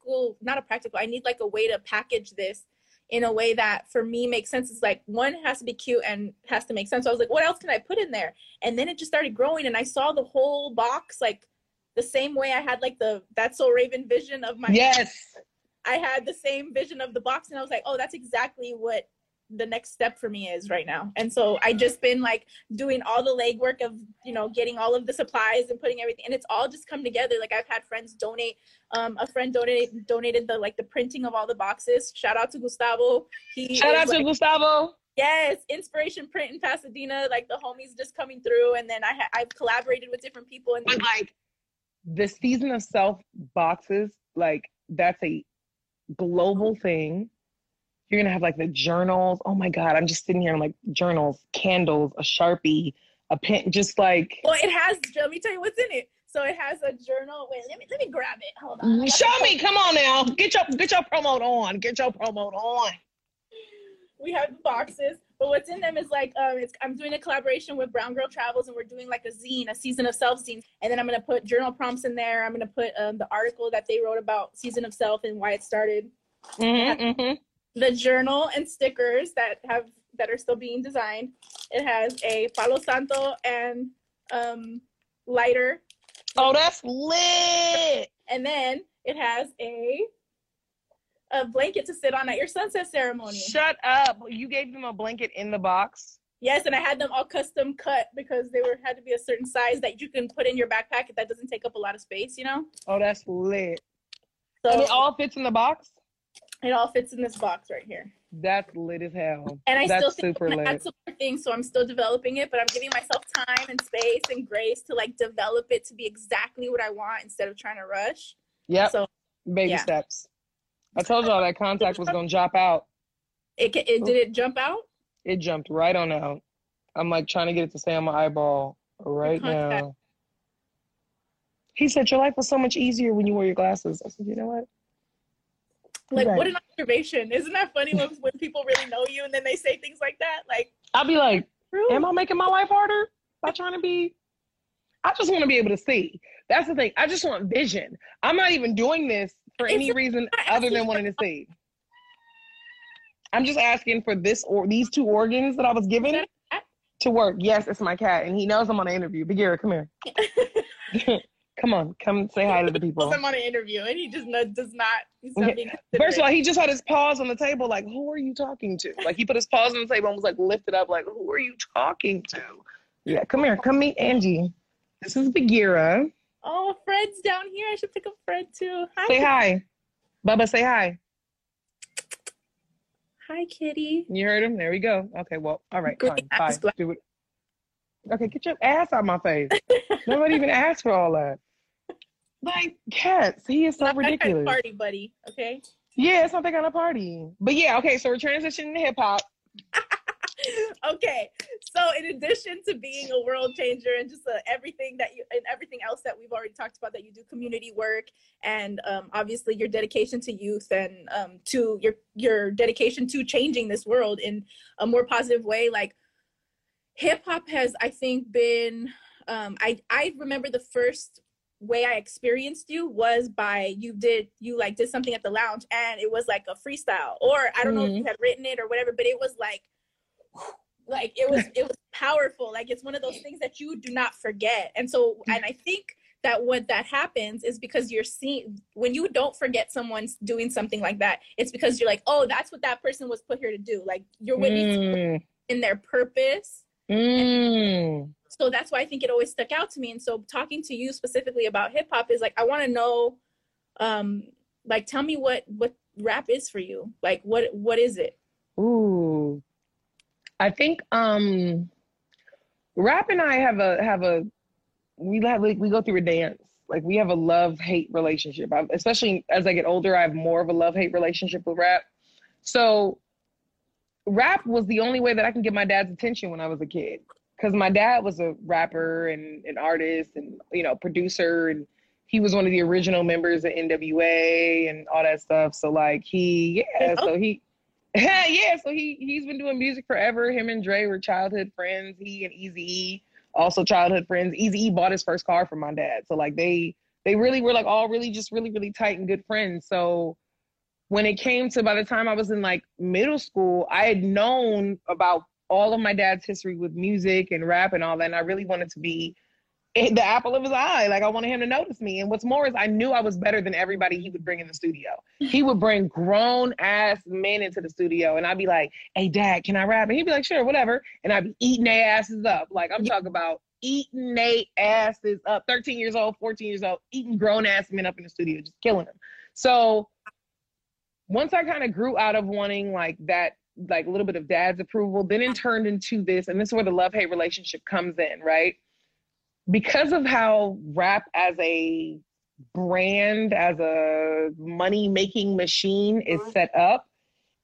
I need like a way to package this in a way that for me makes sense. It's like, one, it has to be cute and has to make sense. So I was like, what else can I put in there? And then it just started growing, and I saw the whole box like the same way I had like the That's So Raven vision of my I had the same vision of the box, and I was like, oh, that's exactly what the next step for me is right now. And so I just been like doing all the legwork of getting all of the supplies and putting everything, and it's all just come together. Like, I've had friends donate. A friend donated the printing of all the boxes. Shout out to Gustavo. Shout out to Gustavo. Yes, Inspiration Print in Pasadena. Like, the homies just coming through, and then I've collaborated with different people. And like the season of self boxes, like, that's a global thing. You're gonna have like the journals. Oh my God, I'm just sitting here. I'm like journals, candles, a Sharpie, a pen, just like. Well, it has. Let me tell you what's in it. So it has a journal. Wait, let me grab it. Hold on. Show me. Come on now. Get your promote on. Get your promote on. We have the boxes, but what's in them is like I'm doing a collaboration with Brown Girl Travels, and we're doing like a zine, a Season of Self zine, and then I'm gonna put journal prompts in there. I'm gonna put the article that they wrote about Season of Self and why it started. The journal and stickers that are still being designed. It has a Palo Santo and lighter. Oh, that's lit. And then it has a blanket to sit on at your sunset ceremony. Shut up. You gave them a blanket in the box? Yes, and I had them all custom cut because they had to be a certain size that you can put in your backpack that doesn't take up a lot of space, you know? Oh, that's lit. So and it all fits in the box? It all fits in this box right here. That's lit as hell. And I that's still think super I'm gonna lit. add some more things, so I'm still developing it, but I'm giving myself time and space and grace to like develop it to be exactly what I want instead of trying to rush. Yep. So baby steps. I told y'all that contact was gonna drop out. Did it jump out? It jumped right on out. I'm like trying to get it to stay on my eyeball right now. He said your life was so much easier when you wore your glasses. I said, you know what? Like, what an observation. Isn't that funny when people really know you and then they say things like that? Like, I'll be like, am I making my life harder by trying to be? I just want to be able to see. That's the thing. I just want vision. I'm not even doing this for any reason other than wanting to see. I'm just asking for these two organs that I was given to work. Yes, it's my cat, and he knows I'm on an interview. Bagheera, come here. Come say hi to the people. I'm on an interview, and he just does not. He's not being considerate. First of all, he just had his paws on the table, like, who are you talking to? Like, he put his paws on the table and was like lifted up, like, who are you talking to? Yeah, come here, come meet Angie. This is Bagheera. Oh, Fred's down here. I should pick up Fred too. Hi. Say hi. Bubba, say hi. Hi, kitty. You heard him? There we go. Okay, well, all right, fine. Bye. Do it. Okay, get your ass out my face. Nobody even asked for all that. Like, cats, he is so ridiculous. Party buddy, okay? Yeah, it's not that kind of party. But yeah, okay, so we're transitioning to hip hop. Okay, so in addition to being a world changer and just everything else that we've already talked about, that you do community work and obviously your dedication to youth and to your dedication to changing this world in a more positive way, like hip hop has, I think, been I remember the first way I experienced you was by you did something at the lounge and it was like a freestyle, or I don't know if you had written it or whatever, but it was like it was powerful. Like, it's one of those things that you do not forget. And so, and I think that what that happens is because you're seeing, when you don't forget someone's doing something like that, it's because you're like, oh, that's what that person was put here to do. Like, you're witnessing in their purpose. So that's why I think it always stuck out to me. And so talking to you specifically about hip hop is like, I want to know, like, tell me what rap is for you. Like, what is it? Ooh, I think rap and I we go through a dance. Like, we have a love-hate relationship. Especially as I get older, I have more of a love-hate relationship with rap. So rap was the only way that I can get my dad's attention when I was a kid. Because my dad was a rapper and an artist and, producer. And he was one of the original members of NWA and all that stuff. So, like, he's been doing music forever. Him and Dre were childhood friends. He and Eazy-E, also childhood friends. Eazy-E bought his first car from my dad. So, like, they really were, like, all really just really, really tight and good friends. So when it came to, by the time I was in, like, middle school, I had known about all of my dad's history with music and rap and all that. And I really wanted to be the apple of his eye. Like, I wanted him to notice me. And what's more is I knew I was better than everybody he would bring in the studio. He would bring grown ass men into the studio and I'd be like, hey, Dad, can I rap? And he'd be like, sure, whatever. And I'd be eating their asses up. Like, I'm talking about eating their asses up. 13 years old, 14 years old, eating grown ass men up in the studio, just killing them. So once I kind of grew out of wanting like that, like a little bit of dad's approval, then it turned into this, and this is where the love-hate relationship comes in, right? Because of how rap as a brand, as a money-making machine is set up,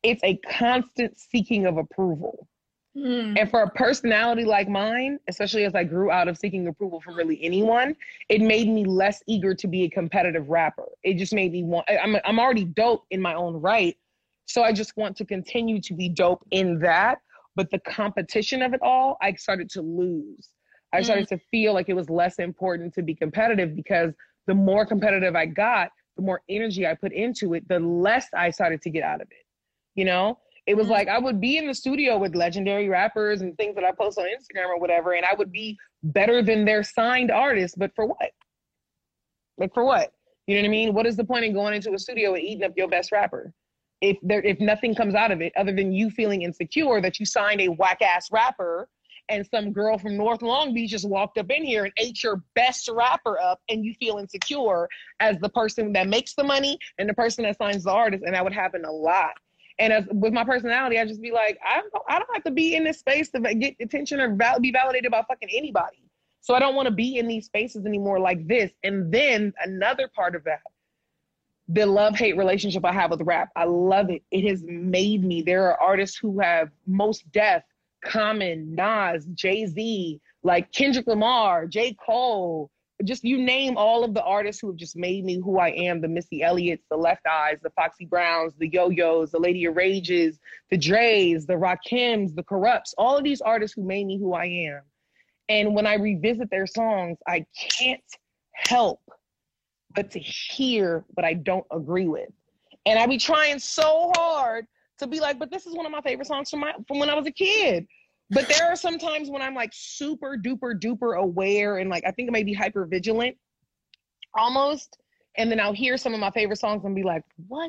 it's a constant seeking of approval. And for a personality like mine, especially as I grew out of seeking approval from really anyone, it made me less eager to be a competitive rapper. It just made me want, I'm already dope in my own right. So I just want to continue to be dope in that. But the competition of it all, I started to lose. I started to feel like it was less important to be competitive, because the more competitive I got, the more energy I put into it, the less I started to get out of it. You know? It was like I would be in the studio with legendary rappers and things that I post on Instagram or whatever, and I would be better than their signed artists. But for what? Like, for what? You know what I mean? What is the point in going into a studio and eating up your best rapper if nothing comes out of it other than you feeling insecure that you signed a whack-ass rapper and some girl from North Long Beach just walked up in here and ate your best rapper up, and you feel insecure as the person that makes the money and the person that signs the artist? And that would happen a lot. And as with my personality, I just be like, I don't have to be in this space to get attention or be validated by fucking anybody. So I don't want to be in these spaces anymore like this. And then another part of that, the love-hate relationship I have with rap, I love it. It has made me. There are artists who have Mos Def, Common, Nas, Jay-Z, like Kendrick Lamar, J. Cole, just you name all of the artists who have just made me who I am, the Missy Elliott's, the Left Eyes, the Foxy Browns, the Yo-Yos, the Lady of Rages, the Dre's, the Rakims, the Corrupts, all of these artists who made me who I am. And when I revisit their songs, I can't help but to hear what I don't agree with. And I be trying so hard to be like, but this is one of my favorite songs from when I was a kid. But there are some times when I'm like super duper duper aware and like I think I may be hyper vigilant almost. And then I'll hear some of my favorite songs and be like, what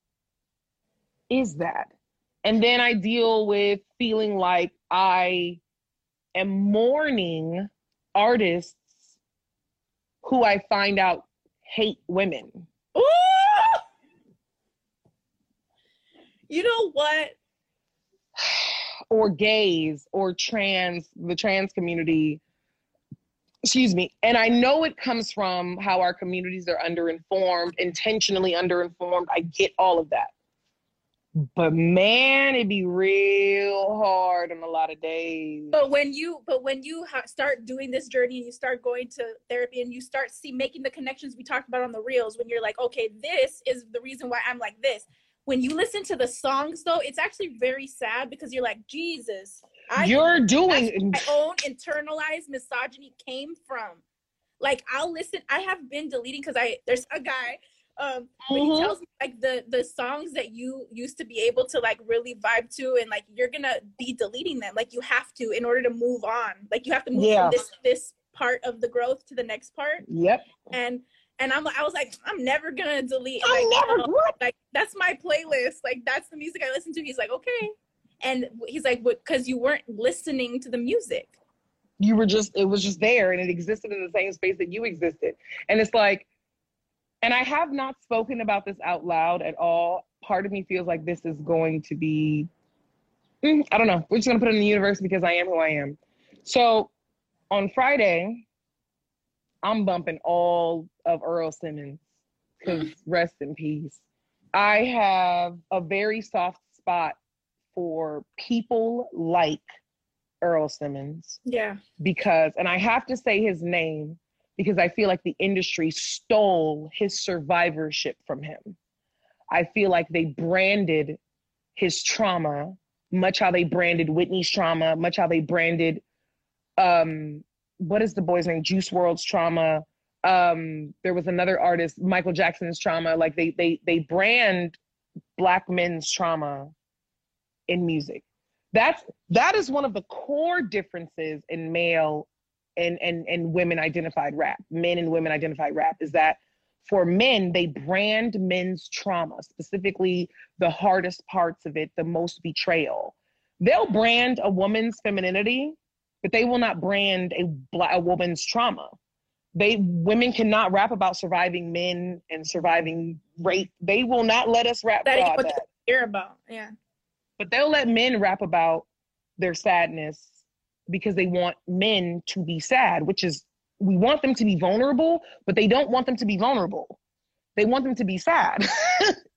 is that? And then I deal with feeling like I am mourning artists who I find out hate women. Ooh! You know what? Or gays or the trans community, excuse me. And I know it comes from how our communities are underinformed, intentionally underinformed. I get all of that. But man, it'd be real hard on a lot of days. But when you start doing this journey and you start going to therapy and you start making the connections we talked about on the reels, when you're like, okay, this is the reason why I'm like this. When you listen to the songs, though, it's actually very sad because you're like, Jesus, my own internalized misogyny came from. Like, I'll listen. I have been deleting because there's a guy, but he tells me like the songs that you used to be able to like really vibe to, and like you're gonna be deleting them. Like you have to in order to move on. Like you have to move from this part of the growth to the next part. Yep. And I was like, I'm never gonna delete. Like, that's my playlist. Like, that's the music I listen to. He's like, okay. And he's like, because you weren't listening to the music. It was just there and it existed in the same space that you existed. And it's like, and I have not spoken about this out loud at all. Part of me feels like this is going to be, I don't know. We're just gonna put it in the universe because I am who I am. So on Friday, I'm bumping all of Earl Simmons, because rest in peace. I have a very soft spot for people like Earl Simmons. Yeah. Because, and I have to say his name because I feel like the industry stole his survivorship from him. I feel like they branded his trauma, much how they branded Whitney's trauma, much how they branded, what is the boy's name? Juice WRLD's trauma. There was another artist, Michael Jackson's trauma. Like they brand Black men's trauma in music. That is one of the core differences in male and women identified rap. Men and women identified rap is that for men, they brand men's trauma, specifically the hardest parts of it, the most betrayal. They'll brand a woman's femininity, but they will not brand a woman's trauma. Women cannot rap about surviving men and surviving rape. They will not let us rap about that. They care about, yeah. But they'll let men rap about their sadness because they want men to be sad, which is, we want them to be vulnerable, but they don't want them to be vulnerable. They want them to be sad.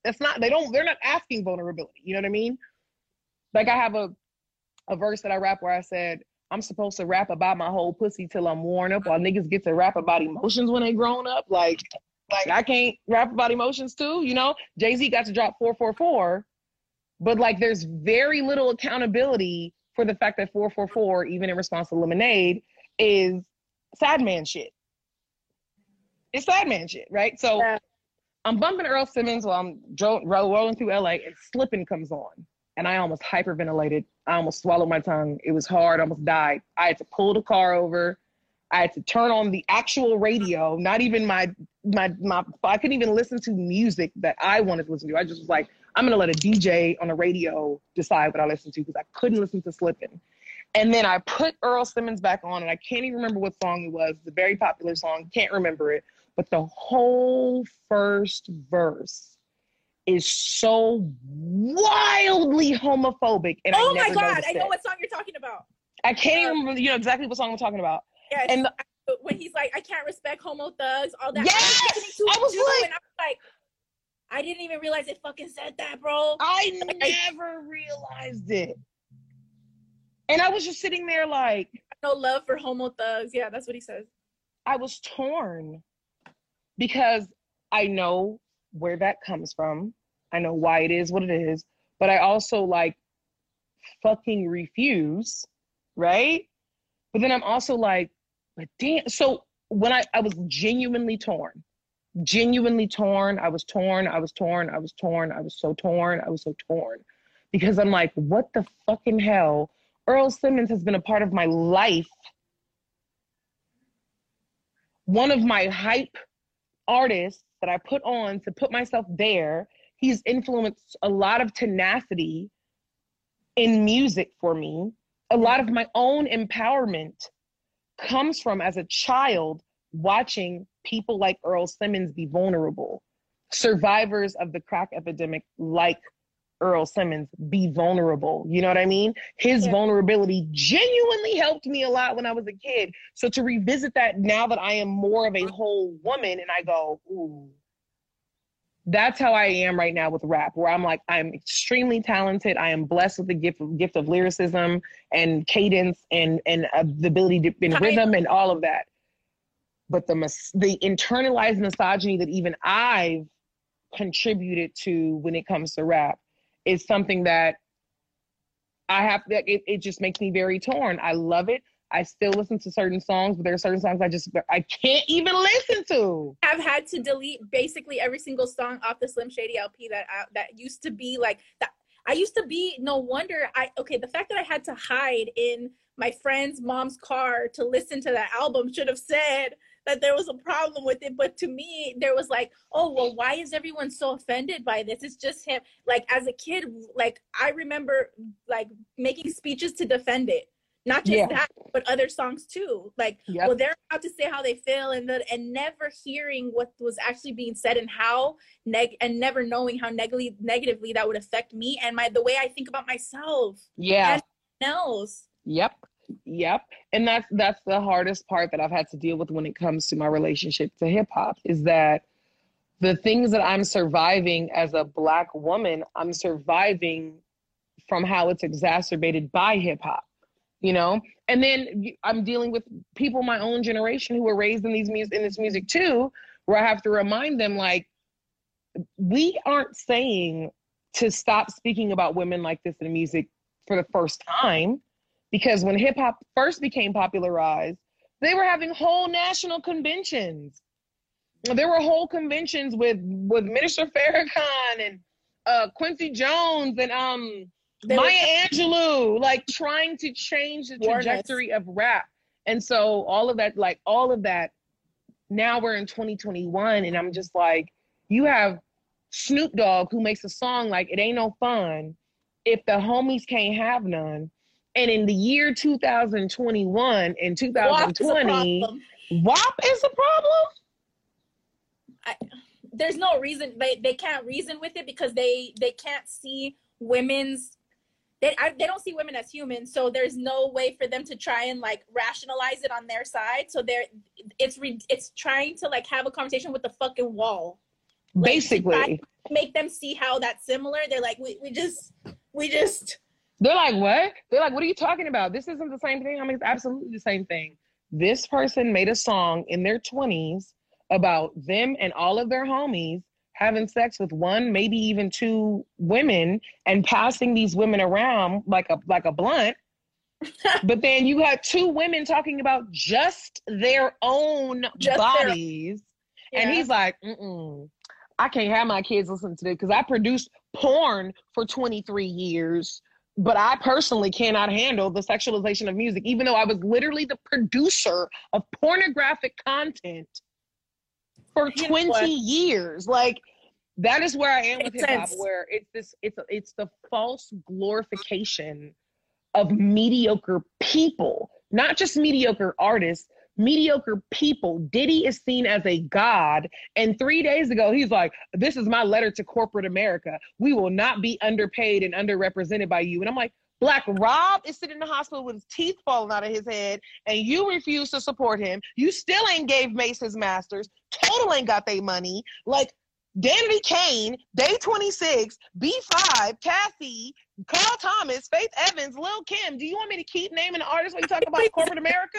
they're not asking vulnerability. You know what I mean? Like I have a verse that I rap where I said, I'm supposed to rap about my whole pussy till I'm worn up while niggas get to rap about emotions when they grown up. Like I can't rap about emotions too, you know? Jay-Z got to drop 444, but like there's very little accountability for the fact that 444, even in response to Lemonade, is sad man shit. It's sad man shit, right? So yeah. I'm bumping Earl Simmons while I'm rolling through LA and Slippin' comes on. And I almost hyperventilated. I almost swallowed my tongue. It was hard, I almost died. I had to pull the car over. I had to turn on the actual radio, not even my I couldn't even listen to music that I wanted to listen to. I just was like, I'm gonna let a DJ on the radio decide what I listen to because I couldn't listen to Slippin'. And then I put Earl Simmons back on and I can't even remember what song it was. It's a very popular song, can't remember it. But the whole first verse is so wildly homophobic. And oh my God, I know what song you're talking about. I can't even remember, exactly what song I'm talking about. Yeah, and when he's like, I can't respect homo thugs, all that. Yes! I was like, I didn't even realize it fucking said that, bro. I never realized it. And I was just sitting there like... No love for homo thugs. Yeah, that's what he says. I was torn because I know where that comes from. I know why it is what it is. But I also like fucking refuse, right? But then I'm also like, but damn. So when I was genuinely torn. I was so torn. Because I'm like, what the fucking hell? Earl Simmons has been a part of my life. One of my hype artists that I put on to put myself there. He's influenced a lot of tenacity in music for me. A lot of my own empowerment comes from as a child watching people like Earl Simmons be vulnerable. Survivors of the crack epidemic like Earl Simmons be vulnerable. You know what I mean? His vulnerability genuinely helped me a lot when I was a kid. So to revisit that now that I am more of a whole woman and I go, ooh, that's how I am right now with rap, where I'm like, I'm extremely talented. I am blessed with the gift of lyricism and cadence and the ability to in rhythm and all of that. But the internalized misogyny that even I've contributed to when it comes to rap is something that it just makes me very torn. I love it. I still listen to certain songs, but there are certain songs I can't even listen to. I've had to delete basically every single song off the Slim Shady LP that used to be like that. I used to be, no wonder the fact that I had to hide in my friend's mom's car to listen to that album should have said that there was a problem with it. But to me, there was like, oh, well, why is everyone so offended by this? It's just him. Like as a kid, like I remember like making speeches to defend it. Not just that, but other songs too. Like, well, they're about to say how they feel and never hearing what was actually being said and how and never knowing how negatively that would affect me and the way I think about myself. Yeah. And else. Yep. And that's the hardest part that I've had to deal with when it comes to my relationship to hip hop is that the things that I'm surviving as a Black woman, I'm surviving from how it's exacerbated by hip hop. You know, and then I'm dealing with people my own generation who were raised in this music too, where I have to remind them like, we aren't saying to stop speaking about women like this in music for the first time, because when hip hop first became popularized, they were having whole national conventions. There were whole conventions with Minister Farrakhan and Quincy Jones and Maya Angelou, like trying to change the trajectory of rap. And so all of that, now we're in 2021 and I'm just like, you have Snoop Dogg who makes a song like It Ain't No Fun If the Homies Can't Have None. And in the year 2021 and 2020, WAP is a problem? There's no reason, they can't reason with it because they can't see women's they don't see women as humans, so there's no way for them to try and like rationalize it on their side. So it's trying to like have a conversation with the fucking wall. Like, basically. Make them see how that's similar. They're like, we just. They're like, what? They're like, what are you talking about? This isn't the same thing. I mean, it's absolutely the same thing. This person made a song in their 20s about them and all of their homies having sex with one, maybe even two women, and passing these women around like a blunt. But then you had two women talking about just their own bodies. And he's like, I can't have my kids listen to this because I produced porn for 23 years, but I personally cannot handle the sexualization of music, even though I was literally the producer of pornographic content for 20 years. Like, that is where I am with hip hop, where it's the false glorification of mediocre people, not just mediocre artists, mediocre people. Diddy is seen as a god. And 3 days ago, he's like, this is my letter to corporate America. We will not be underpaid and underrepresented by you. And I'm like, Black Rob is sitting in the hospital with his teeth falling out of his head, and you refuse to support him. You still ain't gave Mace his masters. Total ain't got their money. Like, Danity Kane, Day 26, B5, Cassie, Carl Thomas, Faith Evans, Lil Kim. Do you want me to keep naming the artists when you talk about corporate America?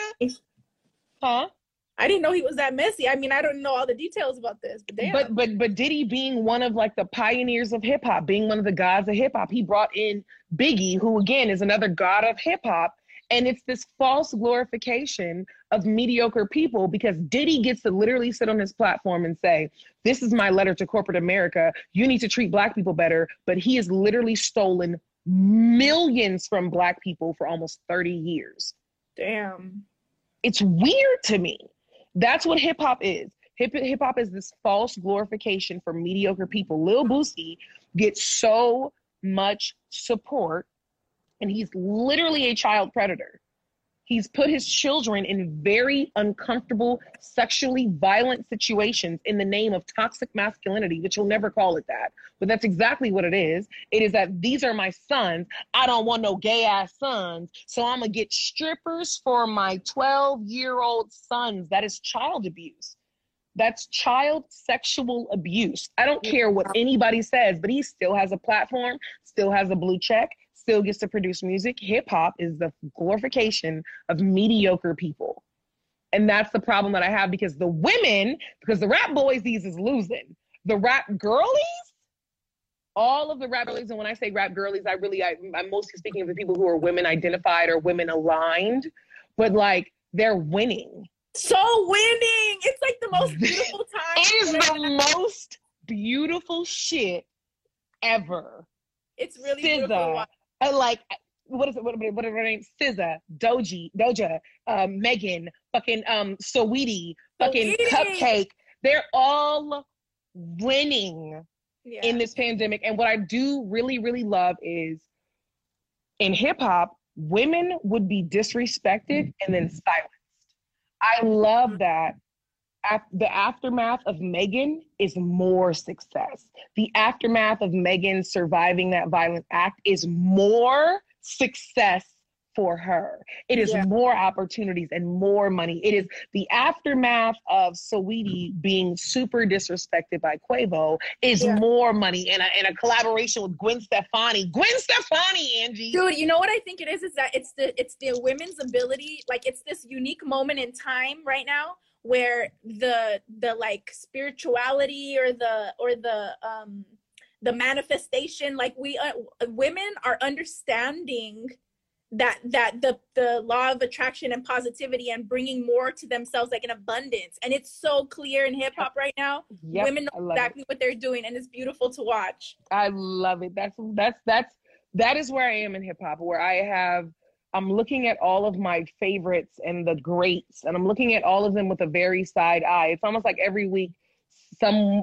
Huh? I didn't know he was that messy. I mean, I don't know all the details about this, but damn. But Diddy being one of like the pioneers of hip hop, being one of the gods of hip hop, he brought in Biggie, who again is another god of hip hop. And it's this false glorification of mediocre people, because Diddy gets to literally sit on his platform and say, this is my letter to corporate America. You need to treat Black people better. But he has literally stolen millions from Black people for almost 30 years. Damn. It's weird to me. That's what hip hop is. Hip hop is this false glorification for mediocre people. Lil Boosie gets so much support, and he's literally a child predator. He's put his children in very uncomfortable, sexually violent situations in the name of toxic masculinity, which he'll never call it that. But that's exactly what it is. It is that these are my sons. I don't want no gay ass sons. So I'm going to get strippers for my 12-year-old sons. That is child abuse. That's child sexual abuse. I don't care what anybody says, but he still has a platform, still has a blue check, still gets to produce music. Hip hop is the glorification of mediocre people. And that's the problem that I have, because the women, because the rap boys, these is losing. The rap girlies, all of the rap girlies, and when I say rap girlies, I'm mostly speaking of the people who are women identified or women aligned, but like, they're winning. So winning. It's like the most beautiful time. It is the most beautiful shit ever. It's really beautiful. Like, what is it? What are her names? SZA, Doja, Megan, fucking Saweetie, fucking Cupcake. They're all winning in this pandemic. And what I do really, really love is, in hip hop, women would be disrespected and then silenced. I love that. The aftermath of Megan is more success. The aftermath of Megan surviving that violent act is more success for her. It is more opportunities and more money. It is the aftermath of Saweetie being super disrespected by Quavo is more money, and a collaboration with Gwen Stefani. Gwen Stefani, Angie. Dude, you know what I think it is that it's the women's ability. Like, it's this unique moment in time right now where the like spirituality or the manifestation, like we women are understanding that the law of attraction and positivity and bringing more to themselves, like in abundance. And it's so clear in hip hop right now. Women know exactly what they're doing, and it's beautiful to watch. I love it. That is where I am in hip hop, where I'm looking at all of my favorites and the greats, and I'm looking at all of them with a very side eye. It's almost like every week some,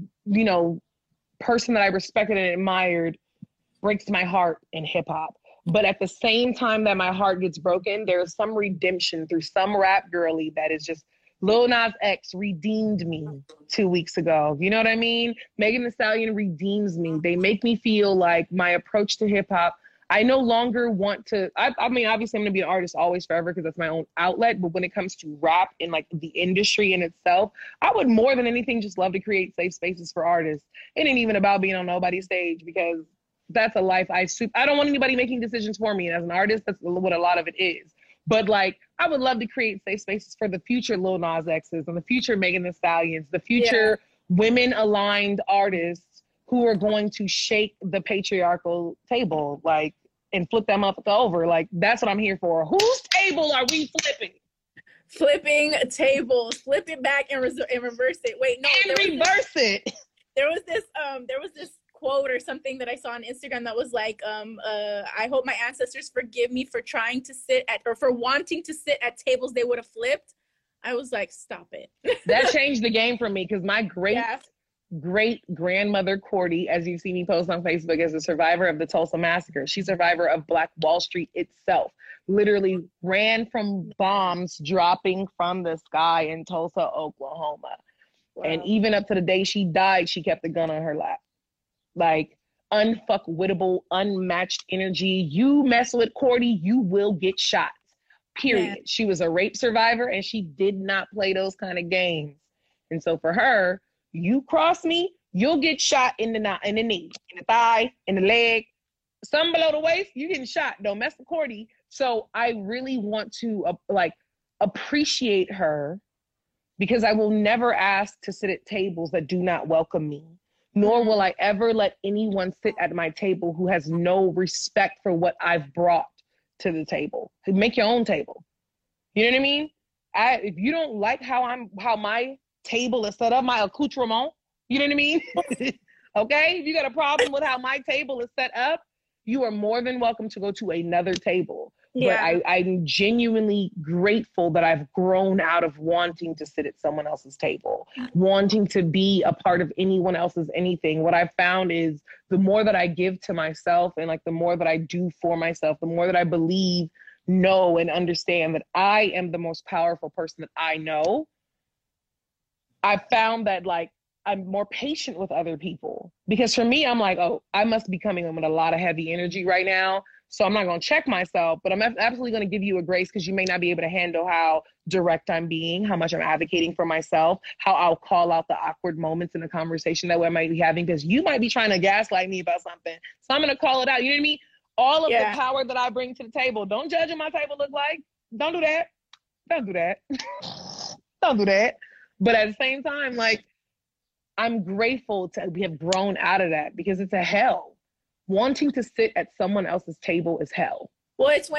person that I respected and admired breaks my heart in hip hop. But at the same time that my heart gets broken, there's some redemption through some rap girly that is just, Lil Nas X redeemed me 2 weeks ago. You know what I mean? Megan Thee Stallion redeems me. They make me feel like my approach to hip hop, I no longer want to, I mean, obviously I'm going to be an artist always forever because that's my own outlet. But when it comes to rap and like the industry in itself, I would more than anything just love to create safe spaces for artists. It ain't even about being on nobody's stage because that's a life I don't want anybody making decisions for me. And as an artist, that's what a lot of it is. But like, I would love to create safe spaces for the future Lil Nas X's and the future Megan Thee Stallions, the future women aligned artists who are going to shake the patriarchal table, like, and flip that motherfucker over. Like, that's what I'm here for. Whose table are we flipping? Flipping a table, flip it back and reverse it. Wait, no, and reverse it. There was this quote or something that I saw on Instagram that was like, I hope my ancestors forgive me for trying to sit at, or for wanting to sit at tables they would have flipped. I was like, stop it. That changed the game for me because my great grandmother Cordy, as you see me post on Facebook, is a survivor of the Tulsa Massacre. She's a survivor of Black Wall Street itself. Literally ran from bombs dropping from the sky in Tulsa, Oklahoma. Wow. And even up to the day she died, she kept the gun on her lap. Like, unfuckwittable, unmatched energy. You mess with Cordy, you will get shot. Period. Yeah. She was a rape survivor and she did not play those kind of games. And so for her, you cross me, you'll get shot in the knee, in the thigh, in the leg, some below the waist, you're getting shot. Don't mess with Cordy. So I really want to appreciate her because I will never ask to sit at tables that do not welcome me. Nor will I ever let anyone sit at my table who has no respect for what I've brought to the table. Make your own table. You know what I mean? If you don't like how my table is set up, my accoutrement, you know what I mean? Okay? If you got a problem with how my table is set up, you are more than welcome to go to another table. Yeah. But I'm genuinely grateful that I've grown out of wanting to sit at someone else's table, wanting to be a part of anyone else's anything. What I've found is the more that I give to myself and like the more that I do for myself, the more that I believe, know, and understand that I am the most powerful person that I know, I found that like I'm more patient with other people. Because for me, I'm like, oh, I must be coming in with a lot of heavy energy right now. So I'm not going to check myself, but I'm absolutely going to give you a grace because you may not be able to handle how direct I'm being, how much I'm advocating for myself, how I'll call out the awkward moments in the conversation that we might be having because you might be trying to gaslight me about something. So I'm going to call it out. You know what I mean? All of the power that I bring to the table. Don't judge what my table look like. Don't do that. Don't do that. Don't do that. But at the same time, like, I'm grateful to have grown out of that because it's a hell. Wanting to sit at someone else's table is hell. Well, it's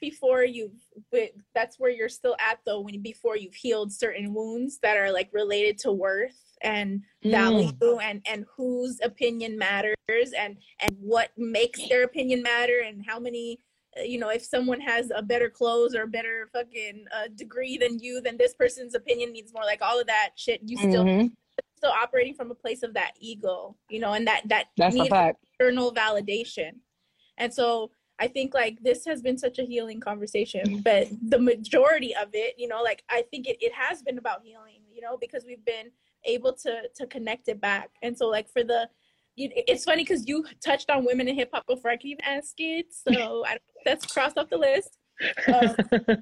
that's where you're still at though, before you've healed certain wounds that are like related to worth and value and whose opinion matters and what makes their opinion matter and how many, if someone has a better clothes or a better fucking degree than you, then this person's opinion needs more, like all of that shit. You still operating from a place of that ego, and that's need external validation. And so I think like this has been such a healing conversation, but the majority of it, like I think it has been about healing, because we've been able to connect it back. And so like it's funny because you touched on women in hip hop before I could even ask it. So that's crossed off the list. I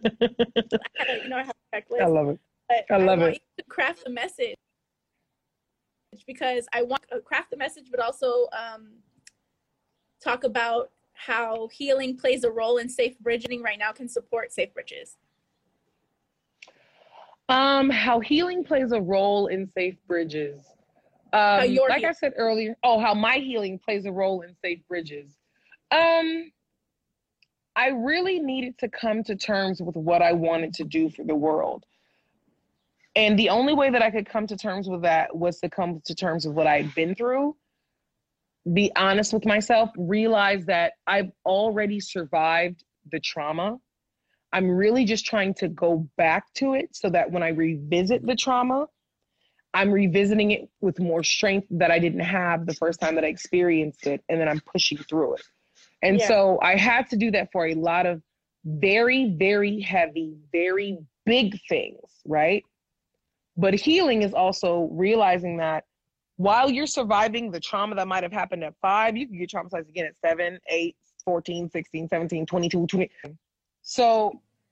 have a checklist. I love it. But I love it. To craft the message because I want to craft the message, but also talk about how healing plays a role in safe bridging right now can support safe bridges. How healing plays a role in safe bridges. I said earlier, how my healing plays a role in safe bridges. I really needed to come to terms with what I wanted to do for the world. And the only way that I could come to terms with that was to come to terms with what I'd been through, be honest with myself, realize that I've already survived the trauma. I'm really just trying to go back to it so that when I revisit the trauma, I'm revisiting it with more strength that I didn't have the first time that I experienced it, and then I'm pushing through it. And so I had to do that for a lot of very, very heavy, very big things, right? But healing is also realizing that while you're surviving the trauma that might have happened at 5, you can get traumatized again at 7, 8, 14, 16, 17, 22, 20. So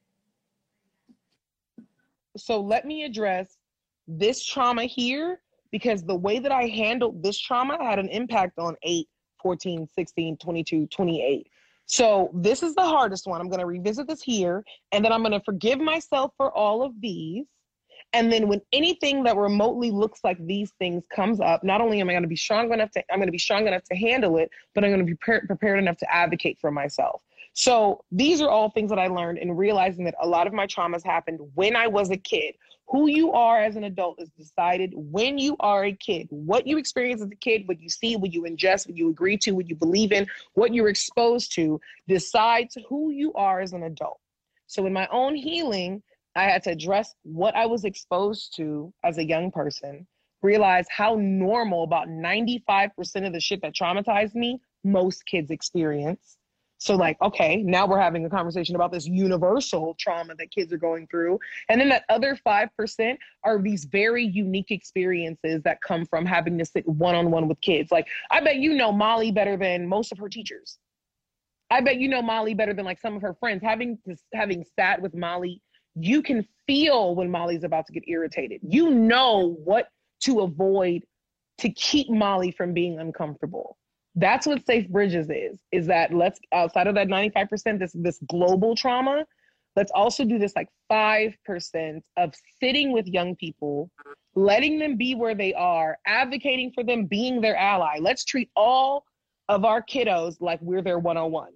let me address this trauma here, because the way that I handled this trauma had an impact on 8, 14, 16, 22, 28. So this is the hardest one. I'm going to revisit this here, and then I'm going to forgive myself for all of these. And then when anything that remotely looks like these things comes up, not only am I going to be strong enough to handle it, but I'm going to be prepared enough to advocate for myself. So these are all things that I learned in realizing that a lot of my traumas happened when I was a kid. Who you are as an adult is decided when you are a kid. What you experience as a kid, what you see, what you ingest, what you agree to, what you believe in, what you're exposed to, decides who you are as an adult. So in my own healing, I had to address what I was exposed to as a young person, realize how normal about 95% of the shit that traumatized me, most kids experience. So like, okay, now we're having a conversation about this universal trauma that kids are going through. And then that other 5% are these very unique experiences that come from having to sit one-on-one with kids. Like, I bet you know Molly better than most of her teachers. I bet you know Molly better than like some of her friends. Having sat with Molly, you can feel when Molly's about to get irritated. You know what to avoid to keep Molly from being uncomfortable. That's what Safe Bridges is that let's, outside of that 95%, this global trauma, let's also do this like 5% of sitting with young people, letting them be where they are, advocating for them, being their ally. Let's treat all of our kiddos like we're their 101.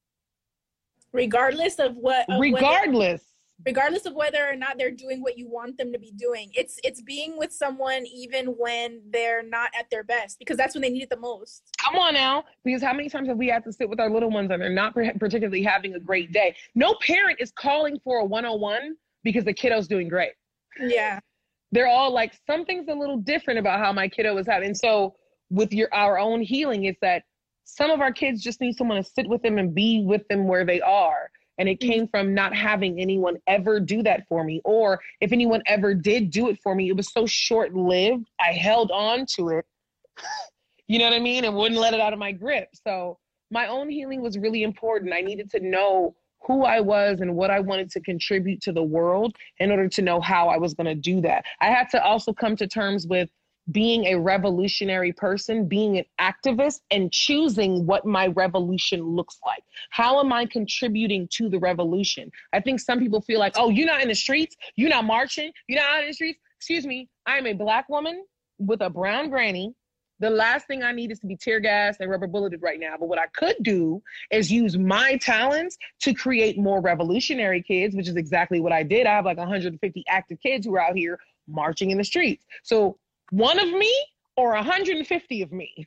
Regardless of what, regardless of whether or not they're doing what you want them to be doing. It's being with someone even when they're not at their best, because that's when they need it the most. Come on now, because how many times have we had to sit with our little ones and they're not particularly having a great day? No parent is calling for a 101 because the kiddo's doing great. Yeah. They're all like, something's a little different about how my kiddo is having. And so with our own healing, it's that some of our kids just need someone to sit with them and be with them where they are. And it came from not having anyone ever do that for me. Or if anyone ever did do it for me, it was so short-lived, I held on to it, you know what I mean? And wouldn't let it out of my grip. So my own healing was really important. I needed to know who I was and what I wanted to contribute to the world in order to know how I was going to do that. I had to also come to terms with being a revolutionary person, being an activist, and choosing what my revolution looks like. How am I contributing to the revolution? I think some people feel like, oh, you're not in the streets, you're not marching, you're not out in the streets. Excuse me, I am a Black woman with a brown granny. The last thing I need is to be tear gassed and rubber bulleted right now. But what I could do is use my talents to create more revolutionary kids, which is exactly what I did. I have like 150 active kids who are out here marching in the streets. So one of me or 150 of me?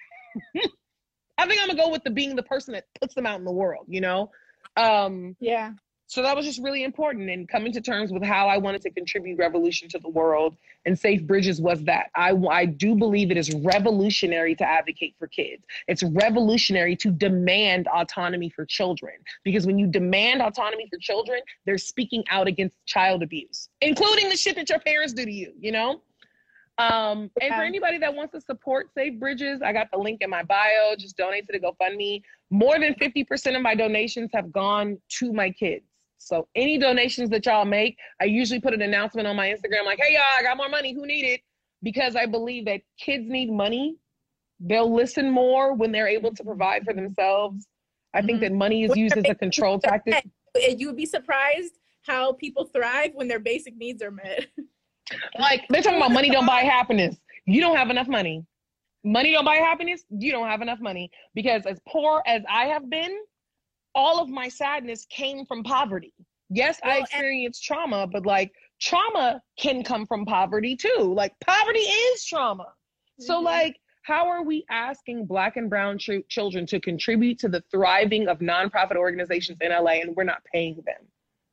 I think I'm gonna go with being the person that puts them out in the world, you know? Yeah. So that was just really important, and coming to terms with how I wanted to contribute revolution to the world, and Safe Bridges was that. I do believe it is revolutionary to advocate for kids. It's revolutionary to demand autonomy for children, because when you demand autonomy for children, they're speaking out against child abuse, including the shit that your parents do to you, you know? And for anybody that wants to support Safe Bridges, I got the link in my bio. Just donate to the GoFundMe. More than 50% of my donations have gone to my kids. So any donations that y'all make, I usually put an announcement on my Instagram like, hey, y'all, I got more money. Who need it? Because I believe that kids need money. They'll listen more when they're able to provide for themselves. I think that money is used as a control tactic. You would be surprised how people thrive when their basic needs are met. Like, they're talking about money don't buy happiness. You don't have enough money. Money don't buy happiness. You don't have enough money. Because as poor as I have been, all of my sadness came from poverty. Yes, I experienced trauma, but like trauma can come from poverty too. Like poverty is trauma. So like, how are we asking Black and brown children to contribute to the thriving of nonprofit organizations in LA and we're not paying them?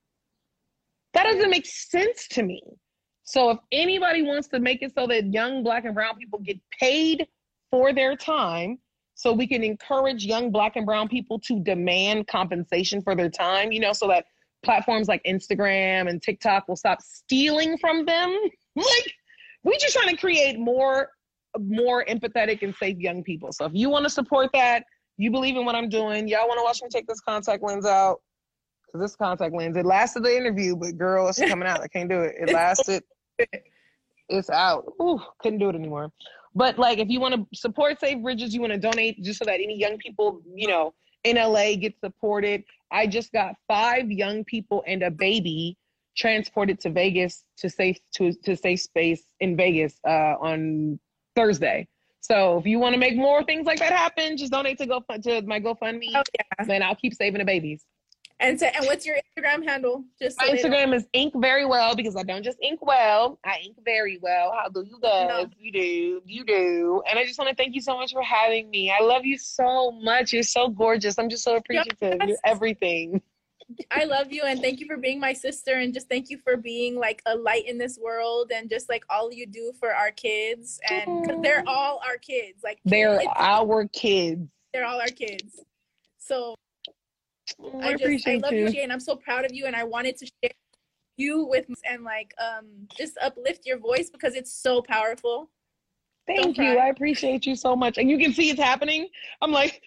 That doesn't make sense to me. So if anybody wants to make it so that young Black and brown people get paid for their time, so we can encourage young Black and brown people to demand compensation for their time, you know, so that platforms like Instagram and TikTok will stop stealing from them. Like, we're just trying to create more empathetic and safe young people. So if you want to support that, You believe in what I'm doing. Y'all want to watch me take this contact lens out? Because this contact lens, it lasted the interview, but girl, it's coming out. I can't do it. It lasted. It's out. Ooh, couldn't do it anymore. But like, if you want to support Safe Bridges, you want to donate just so that any young people, you know, in LA get supported. I just got 5 young people and a baby transported to Vegas to safe space in Vegas on Thursday. So if you want to make more things like that happen, just donate to my GoFundMe. Oh, yeah. Then I'll keep saving the babies. And what's your Instagram handle? Just my Instagram is ink very well, because I don't just ink well. I ink very well. How do you guys? No. You do. And I just want to thank you so much for having me. I love you so much. You're so gorgeous. I'm just so appreciative. Yes. You're everything. I love you, and thank you for being my sister, and just thank you for being like a light in this world, and just like all you do for our kids, and because they're all our kids. Like they're our kids. They're all our kids. So I love you, Jay, and I'm so proud of you, and I wanted to share you with and like just uplift your voice because it's so powerful. Thank you. I appreciate you so much, and you can see it's happening. I'm like.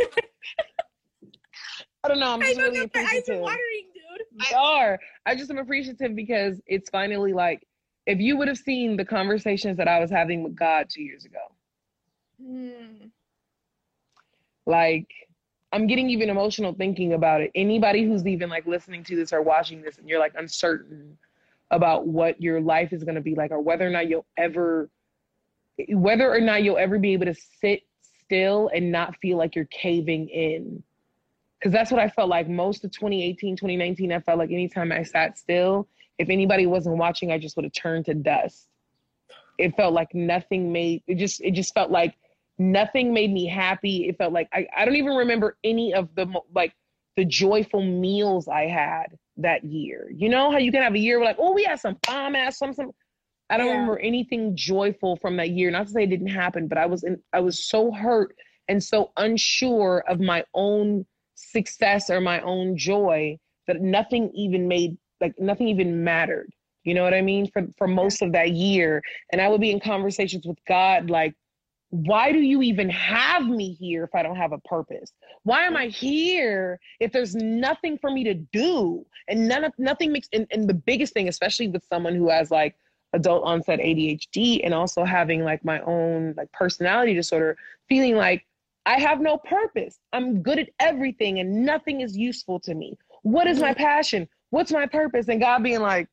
I don't know. I'm just really appreciative. Eyes are watering, dude. They are. I just am appreciative because it's finally like, if you would have seen the conversations that I was having with God 2 years ago. Like, I'm getting even emotional thinking about it. Anybody who's even like listening to this or watching this and you're like uncertain about what your life is going to be like, or whether or not you'll ever be able to sit still and not feel like you're caving in. Because that's what I felt like most of 2018, 2019. I felt like anytime I sat still, if anybody wasn't watching, I just would have turned to dust. It felt like it just felt like nothing made me happy. It felt like I don't even remember any of the joyful meals I had that year. You know how you can have a year where like, oh, we had some bomb ass, some. I don't remember anything joyful from that year. Not to say it didn't happen, but I was so hurt and so unsure of my own success or my own joy that nothing even mattered. You know what I mean? For most of that year. And I would be in conversations with God like, why do you even have me here if I don't have a purpose? Why am I here if there's nothing for me to do? And nothing makes, and the biggest thing, especially with someone who has like adult onset ADHD and also having like my own like personality disorder, feeling like I have no purpose. I'm good at everything and nothing is useful to me. What is my passion? What's my purpose? And God being like,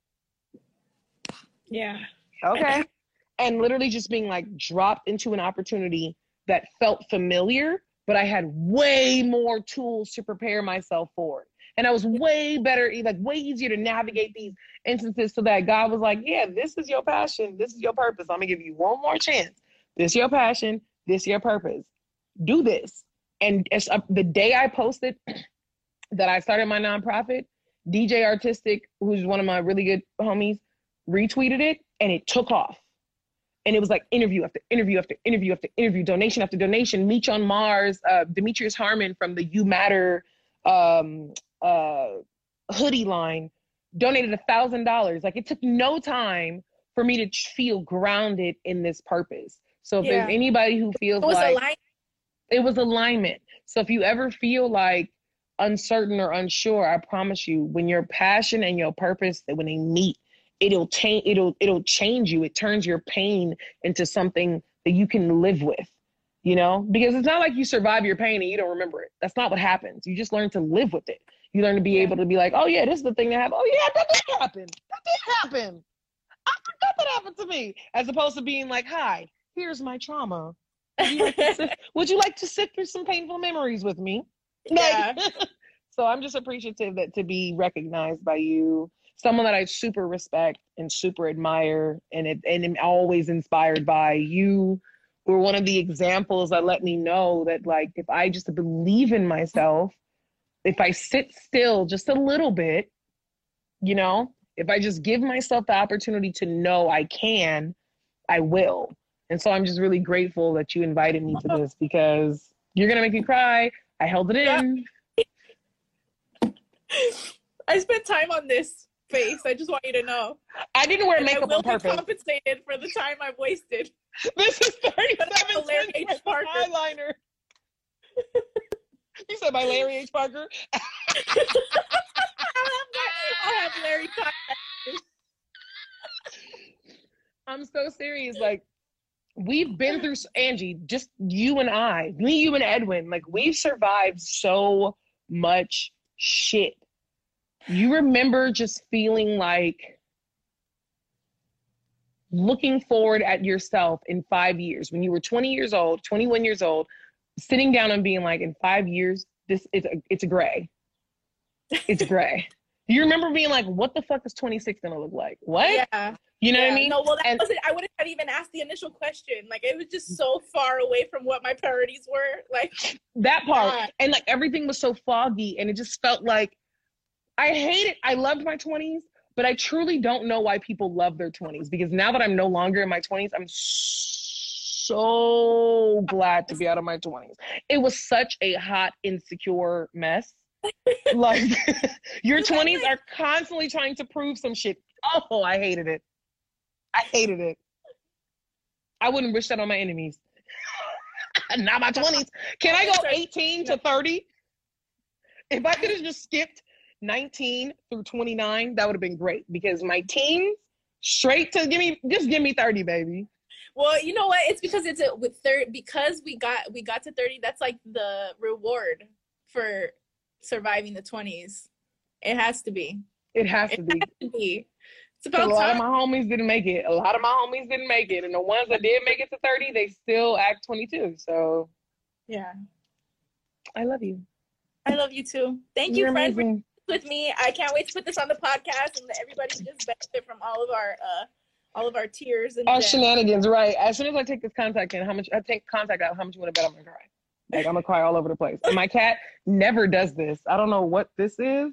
yeah, okay. And literally just being like dropped into an opportunity that felt familiar, but I had way more tools to prepare myself for it. And I was way better, like way easier to navigate these instances so that God was like, yeah, this is your passion. This is your purpose. I'm gonna give you one more chance. This is your passion. This is your purpose. Do this. And the day I posted that I started my nonprofit, DJ Artistic, who's one of my really good homies, retweeted it and it took off. And it was like interview after interview after interview after interview, donation after donation. Meech on Mars, Demetrius Harmon from the You Matter hoodie line donated $1,000. Like it took no time for me to feel grounded in this purpose. So if there's anybody who feels it was alignment. So if you ever feel like uncertain or unsure, I promise you, when your passion and your purpose, when they meet, it'll change you. It turns your pain into something that you can live with, you know? Because it's not like you survive your pain and you don't remember it. That's not what happens. You just learn to live with it. You learn to be able to be like, oh yeah, this is the thing that happened. Oh yeah, that did happen. That did happen. I forgot that happened to me. As opposed to being like, hi, here's my trauma. Would you like to sit through some painful memories with me? Yeah. So I'm just appreciative that to be recognized by you, someone that I super respect and super admire, and am always inspired by. You were one of the examples that let me know that like, if I just believe in myself, if I sit still just a little bit, you know, if I just give myself the opportunity to know I can, I will. And so I'm just really grateful that you invited me to this because you're going to make me cry. I held it in. I spent time on this face. I just want you to know. I didn't wear makeup on purpose. I will be compensated for the time I've wasted. This is 37 eyeliner. You said by Larry H. Parker? I'll have Larry Parker. I'm so serious. Like, we've been through, Angie, just you and I, me, you, and Edwin, like, we've survived so much shit. You remember just feeling like looking forward at yourself in 5 years when you were 20 years old, 21 years old, sitting down and being like, in 5 years, it's a gray. It's gray. You remember being like, what the fuck is 26 gonna look like? What? Yeah. You know what I mean? No, well, that wasn't, I wouldn't have even asked the initial question. Like, it was just so far away from what my priorities were. Like, that part. And like, everything was so foggy, and it just felt like, I hate it. I loved my 20s, but I truly don't know why people love their 20s, because now that I'm no longer in my 20s, I'm so glad to be out of my 20s. It was such a hot, insecure mess. Like, your 20s are constantly trying to prove some shit. Oh, I hated it. I hated it. I wouldn't wish that on my enemies. Not my 20s. Can I go 18 to 30? If I could have just skipped 19 through 29, that would have been great, because my teens straight to give me 30, baby. Well, you know what? It's because because we got to 30. That's like the reward for surviving the 20s. It has to be. It has to be. It's about time. A lot of my homies didn't make it. And the ones that did make it to 30, they still act 22. So yeah. I love you. I love you too. Thank you, friend, for with me. I can't wait to put this on the podcast and let everybody just benefit from all of our tears and our shenanigans. Right. As soon as I take this contact in, how much you want to bet I'm gonna cry? Like, I'm gonna cry all over the place. And my cat never does this. I don't know what this is.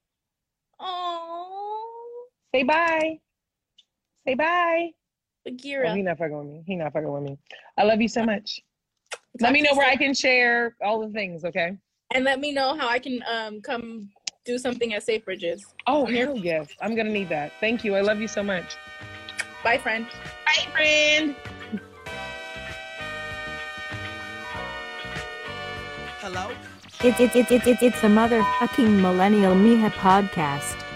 Oh. Say bye. Say bye. Bagheera. Oh, he's not fucking with me. I love you so much. Let me know where I can share all the things, okay? And let me know how I can come do something at Safe Bridges. Oh, hell yes. I'm going to need that. Thank you. I love you so much. Bye, friend. Bye, friend. Hello? It's a motherfucking Millennial Miha podcast.